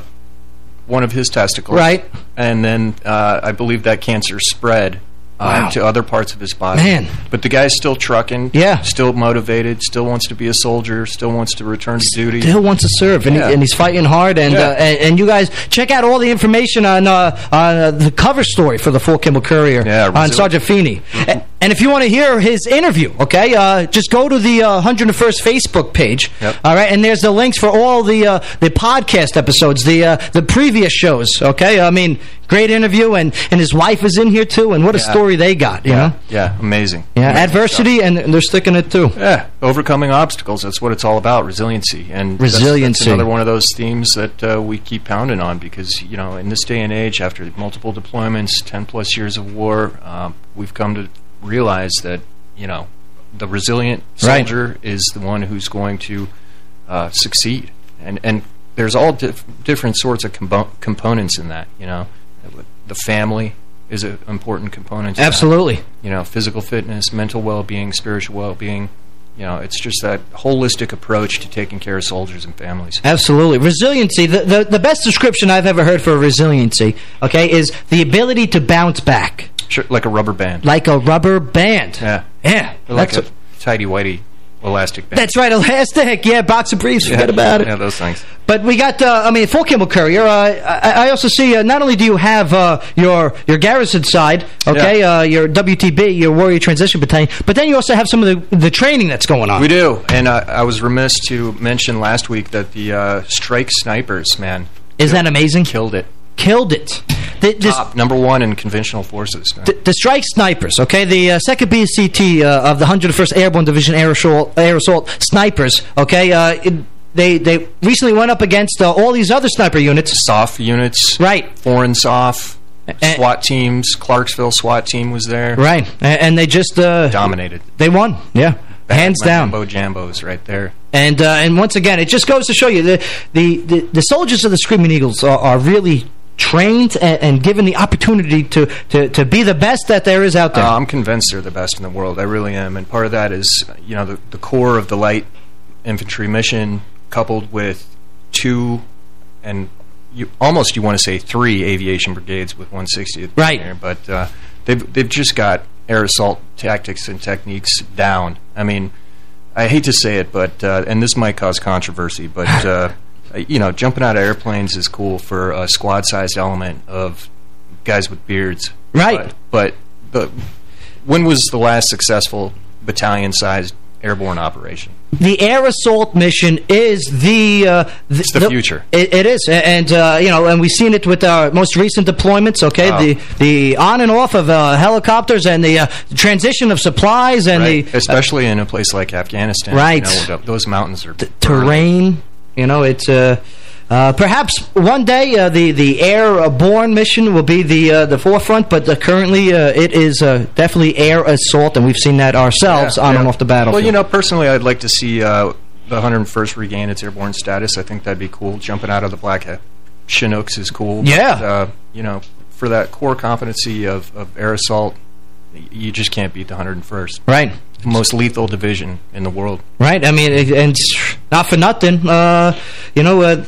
Speaker 12: one of his testicles.
Speaker 3: Right.
Speaker 12: And then uh, I believe that cancer spread uh,
Speaker 3: wow.
Speaker 12: to other parts of his body.
Speaker 3: Man.
Speaker 12: But the guy's still trucking.
Speaker 3: Yeah.
Speaker 12: Still motivated. Still wants to be a soldier. Still wants to return to duty.
Speaker 3: Still wants to serve. And,
Speaker 12: yeah.
Speaker 3: he, and he's fighting hard. And,
Speaker 12: yeah.
Speaker 3: uh, and and you guys, check out all the information on, uh, on uh, the cover story for the Fort Campbell Courier
Speaker 12: yeah,
Speaker 3: on Sergeant Feeney. Mm-hmm. And if you want to hear his interview, okay, uh, just go to the uh, one hundred first Facebook page,
Speaker 12: yep.
Speaker 3: all right, and there's the links for all the uh, the podcast episodes, the uh, the previous shows, okay? I mean, great interview, and, and his wife is in here, too, and what
Speaker 12: yeah.
Speaker 3: a story they got, you
Speaker 12: yeah.
Speaker 3: know?
Speaker 12: Yeah, amazing.
Speaker 3: Yeah,
Speaker 12: amazing
Speaker 3: adversity,
Speaker 12: stuff.
Speaker 3: and they're sticking it, too.
Speaker 12: Yeah, overcoming obstacles, that's what it's all about, resiliency. And
Speaker 3: resiliency.
Speaker 12: That's, that's another one of those themes that uh, we keep pounding on because, you know, in this day and age, after multiple deployments, ten plus years of war, um, we've come to realize that, you know, the resilient soldier
Speaker 3: right.
Speaker 12: is the one who's going to uh, succeed. And and there's all dif different sorts of compo components in that, you know. The family is an important component to
Speaker 3: absolutely.
Speaker 12: that. You know, physical fitness, mental well-being, spiritual well-being, You know, it's just that holistic approach to taking care of soldiers and families.
Speaker 3: Absolutely. Resiliency, the, the, the best description I've ever heard for resiliency, okay, is the ability to bounce back.
Speaker 12: Sure, like a rubber band.
Speaker 3: Like a rubber band.
Speaker 12: Yeah.
Speaker 3: Yeah.
Speaker 12: Or like a tighty-whitey elastic band.
Speaker 3: That's right, elastic. Yeah, box of briefs, forget
Speaker 12: yeah.
Speaker 3: about it.
Speaker 12: Yeah, those things.
Speaker 3: But we got, uh, I mean, Fort Campbell Courier, uh, I, I also see, uh, not only do you have uh, your your garrison side, okay, yeah. uh, your W T B, your Warrior Transition Battalion, but then you also have some of the, the training that's going on.
Speaker 12: We do, and uh, I was remiss to mention last week that the uh, Strike Snipers, man.
Speaker 3: Is that amazing?
Speaker 12: Killed it.
Speaker 3: Killed it. The, this,
Speaker 12: Top, number one in conventional forces.
Speaker 3: The, the Strike Snipers, okay, the uh, second B S C T uh, of the one hundred first Airborne Division Air Assault, Air Assault Snipers, okay, uh, it, they they recently went up against uh, all these other sniper units.
Speaker 12: S O F units.
Speaker 3: Right.
Speaker 12: Foreign S O F. And, SWAT teams. Clarksville SWAT team was there.
Speaker 3: Right. And, and they just... Uh,
Speaker 12: dominated.
Speaker 3: They won, yeah. Bad Hands down.
Speaker 12: Mambo Jambos right there.
Speaker 3: And uh, and once again, it just goes to show you, the, the, the, the soldiers of the Screaming Eagles are, are really... trained and, and given the opportunity to, to, to be the best that there is out there.
Speaker 12: Uh, I'm convinced they're the best in the world. I really am. And part of that is, you know, the, the core of the light infantry mission coupled with two and you almost you want to say three aviation brigades with one sixtieth.
Speaker 3: Right.
Speaker 12: There, but uh, they've, they've just got air assault tactics and techniques down. I mean, I hate to say it, but, uh, and this might cause controversy, but... Uh, you know, jumping out of airplanes is cool for a squad-sized element of guys with beards.
Speaker 3: Right.
Speaker 12: But, but the, when was the last successful battalion-sized airborne operation?
Speaker 3: The air assault mission is the... Uh, the
Speaker 12: it's the, the future.
Speaker 3: It, it is. And, uh, you know, and we've seen it with our most recent deployments, okay? Oh. The the on and off of uh, helicopters and the uh, transition of supplies and
Speaker 12: right.
Speaker 3: the...
Speaker 12: Especially uh, in a place like Afghanistan.
Speaker 3: Right.
Speaker 12: You know, those mountains are...
Speaker 3: The terrain... You know, it's uh, uh, perhaps one day uh, the the airborne mission will be the uh, the forefront, but uh, currently uh, it is uh, definitely air assault, and we've seen that ourselves yeah, on yeah. and off the battlefield.
Speaker 12: Well, you know, personally, I'd like to see uh, the one hundred first regain its airborne status. I think that'd be cool. Jumping out of the Black Chinooks is cool.
Speaker 3: Yeah.
Speaker 12: But, uh, you know, for that core competency of, of air assault, you just can't beat the one hundred first.
Speaker 3: Right.
Speaker 12: Most lethal division in the world.
Speaker 3: Right. I mean, and not for nothing, uh, you know, uh,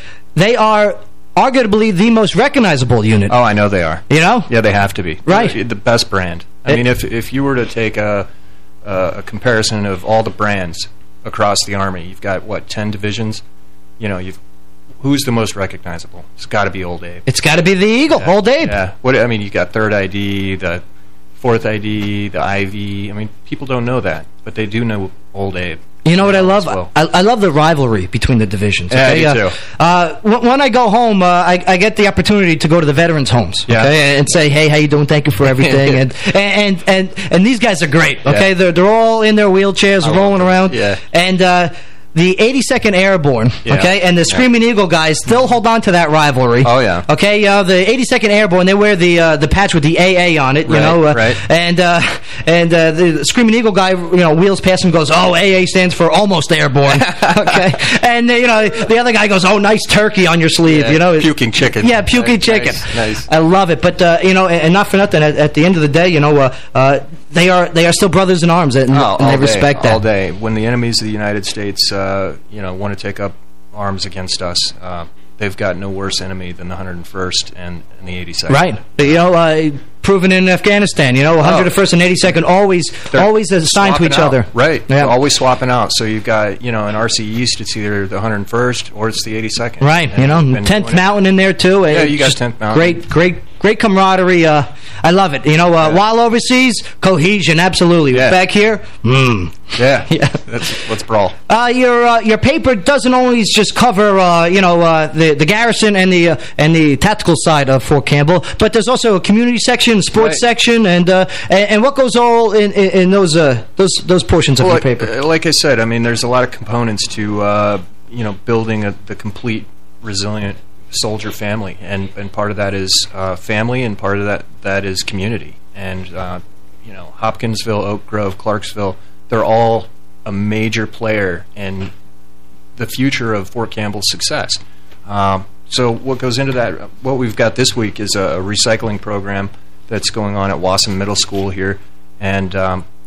Speaker 3: they are arguably the most recognizable unit.
Speaker 12: Oh, I know they are.
Speaker 3: You know?
Speaker 12: Yeah, they have to be.
Speaker 3: Right.
Speaker 12: The best brand. I it, mean, if if you were to take a, a, a comparison of all the brands across the Army, you've got, what, ten divisions? You know, you've who's the most recognizable? It's got to be Old Abe.
Speaker 3: It's got to be the Eagle,
Speaker 12: yeah.
Speaker 3: Old Abe.
Speaker 12: Yeah. What, I mean, you got Third I D, the... Fourth I D, the I V. I mean, people don't know that, but they do know Old Abe.
Speaker 3: You know what I love? Well. I, I love the rivalry between the divisions.
Speaker 12: Okay?
Speaker 3: Yeah,
Speaker 12: me
Speaker 3: uh,
Speaker 12: too.
Speaker 3: Uh, when I go home, uh, I, I get the opportunity to go to the veterans' homes,
Speaker 12: yeah.
Speaker 3: okay, and say, "Hey, how you doing? Thank you for everything." and, and and and these guys are great. Okay, yeah. they're they're all in their wheelchairs, I rolling around.
Speaker 12: Yeah,
Speaker 3: and. Uh, The eighty-second Airborne, yeah. okay, and the Screaming yeah. Eagle guys still hold on to that rivalry.
Speaker 12: Oh yeah.
Speaker 3: Okay, uh, the eighty-second Airborne, they wear the uh, the patch with the A A on it, you
Speaker 12: right,
Speaker 3: know, uh,
Speaker 12: right.
Speaker 3: and uh, and uh, the Screaming Eagle guy, you know, wheels past him and goes, "Oh, A A stands for almost airborne." Okay, and uh, you know, the other guy goes, "Oh, nice turkey on your sleeve,"
Speaker 12: yeah,
Speaker 3: you know,
Speaker 12: puking chicken.
Speaker 3: Yeah, puking
Speaker 12: nice,
Speaker 3: chicken.
Speaker 12: Nice, nice.
Speaker 3: I love it, but uh, you know, and, and not for nothing. At, at the end of the day, you know, uh, uh, they are they are still brothers in arms, and,
Speaker 12: oh,
Speaker 3: and they
Speaker 12: day,
Speaker 3: respect that
Speaker 12: all day. When the enemies of the United States, uh, you know, want to take up arms against us, uh, they've got no worse enemy than the one hundred first and, and the eighty-second.
Speaker 3: Right. You know, uh, proven in Afghanistan, you know, one hundred first oh. and eighty-second always
Speaker 12: They're
Speaker 3: always assigned to each
Speaker 12: out.
Speaker 3: other.
Speaker 12: Right.
Speaker 3: Yeah.
Speaker 12: Always swapping out. So you've got, you know, in R C East, it's either the one hundred first or it's the eighty-second.
Speaker 3: Right.
Speaker 12: And
Speaker 3: you know, tenth Mountain in there, too.
Speaker 12: Yeah, you got tenth Mountain.
Speaker 3: Great, great, great camaraderie. Uh, I love it. You know, uh, yeah. while overseas, cohesion, absolutely.
Speaker 12: Yeah.
Speaker 3: Back here, mm.
Speaker 12: Yeah.
Speaker 3: yeah.
Speaker 12: That's, let's brawl.
Speaker 3: Uh, your uh, your paper doesn't always just cover, uh, you know, uh, the the garrison and the uh, and the tactical side of Fort Campbell, but there's also a community section, sports
Speaker 12: right.
Speaker 3: section, and, uh, and and what goes all in in, in those uh, those those portions of
Speaker 12: well,
Speaker 3: your paper.
Speaker 12: Like, like I said, I mean, there's a lot of components to uh, you know, building a, the complete resilient soldier family, and and part of that is uh, family, and part of that that is community. And uh, you know, Hopkinsville, Oak Grove, Clarksville, they're all a major player in the future of Fort Campbell's success. Um, so what goes into that, what we've got this week is a recycling program that's going on at Wasson Middle School here. And um,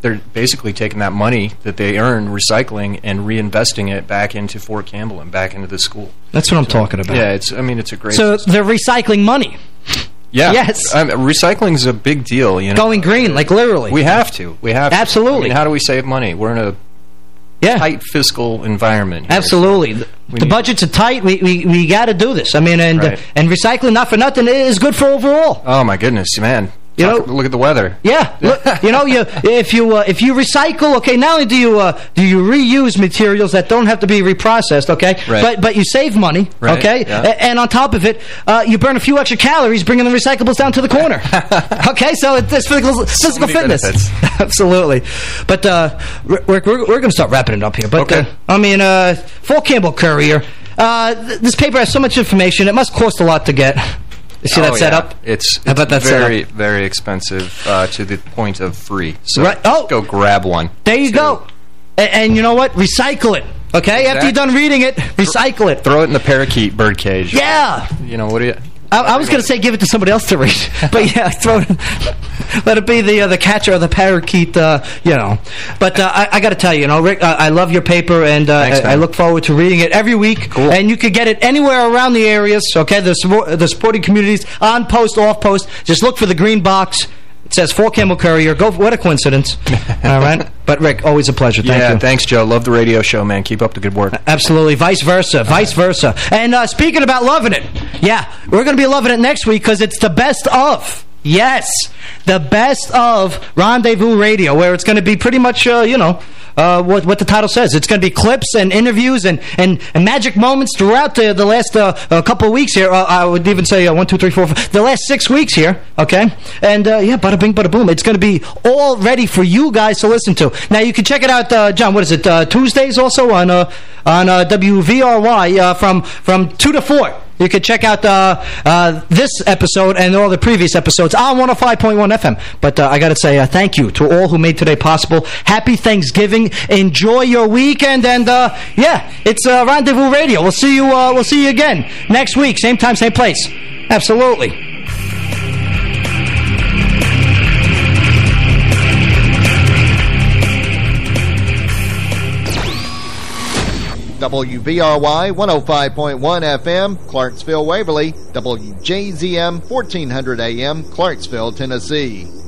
Speaker 12: they're basically taking that money that they earn recycling and reinvesting it back into Fort Campbell and back into the school.
Speaker 3: That's what I'm so, talking about.
Speaker 12: Yeah, it's. I mean, it's a great.
Speaker 3: So
Speaker 12: system.
Speaker 3: they're recycling money.
Speaker 12: Yeah.
Speaker 3: Yes.
Speaker 12: Um, recycling is a big deal. You know,
Speaker 3: going green, like literally.
Speaker 12: We have to. We have.
Speaker 3: Absolutely.
Speaker 12: To. I mean, how do we save money? We're in a
Speaker 3: yeah.
Speaker 12: tight fiscal environment here.
Speaker 3: Absolutely. So the budgets are tight. We we, we got to do this. I mean, and right. uh, and recycling, not for nothing, is good for overall.
Speaker 12: Oh my goodness, man.
Speaker 3: You
Speaker 12: Talk,
Speaker 3: know,
Speaker 12: look at the weather.
Speaker 3: Yeah, look, you know, you if you uh, if you recycle, okay, not only do you uh, do you reuse materials that don't have to be reprocessed, okay,
Speaker 12: right.
Speaker 3: but but you save money,
Speaker 12: right.
Speaker 3: okay,
Speaker 12: yeah.
Speaker 3: A and on top of it, uh, you burn a few extra calories bringing the recyclables down to the corner. Okay, so it's physical physical so fitness, absolutely. But uh, we're we're, we're going to start wrapping it up here. But
Speaker 12: okay.
Speaker 3: uh, I mean, uh, Fort Campbell Courier. Uh, th this paper has so much information; it must cost a lot to get. You see
Speaker 12: oh,
Speaker 3: that
Speaker 12: yeah.
Speaker 3: setup?
Speaker 12: It's, it's
Speaker 3: How about that
Speaker 12: very,
Speaker 3: setup?
Speaker 12: very expensive uh, to the point of free. So
Speaker 3: right. oh.
Speaker 12: go grab one.
Speaker 3: There you
Speaker 12: too.
Speaker 3: go. And, and you know what? Recycle it. Okay? Exactly. After you're done reading it, recycle it.
Speaker 12: Throw it in the parakeet bird cage.
Speaker 3: Yeah.
Speaker 12: You know, what do you...
Speaker 3: I, I was going to say give it to somebody else to read. But yeah, throw it. Let it be the uh, the catcher or the parakeet, uh, you know. But uh, I, I got to tell you, you know, Rick, uh, I love your paper, and uh, Thanks, I, I look forward to reading it every week.
Speaker 12: Cool.
Speaker 3: And you could get it anywhere around the areas, okay, the, the sporting communities, on post, off post. Just look for the green box. It says Fort Campbell Courier. Go, what a coincidence. All right? But, Rick, always a pleasure. Thank
Speaker 12: yeah,
Speaker 3: you.
Speaker 12: Thanks, Joe. Love the radio show, man. Keep up the good work.
Speaker 3: Absolutely. Vice versa. All Vice right. versa. And uh, speaking about loving it, yeah, we're going to be loving it next week because it's the best of. Yes, the best of Rendezvous Radio, where it's going to be pretty much, uh, you know, uh, what, what the title says. It's going to be clips and interviews and, and, and magic moments throughout the, the last uh, uh, couple of weeks here. Uh, I would even say uh, one, two, three, four, five, the last six weeks here, okay? And, uh, yeah, bada bing, bada boom. It's going to be all ready for you guys to listen to. Now, you can check it out, uh, John, what is it, uh, Tuesdays also on uh, on uh, W V R Y uh, from, from two to four. You can check out uh, uh, this episode and all the previous episodes on one oh five point one F M. But uh, I got to say uh, thank you to all who made today possible. Happy Thanksgiving. Enjoy your weekend. And, uh, yeah, it's uh, Rendezvous Radio. We'll see you uh, We'll see you again next week. Same time, same place. Absolutely.
Speaker 7: W V R Y one oh five point one F M, Clarksville, Waverly. W J Z M fourteen hundred A M, Clarksville, Tennessee.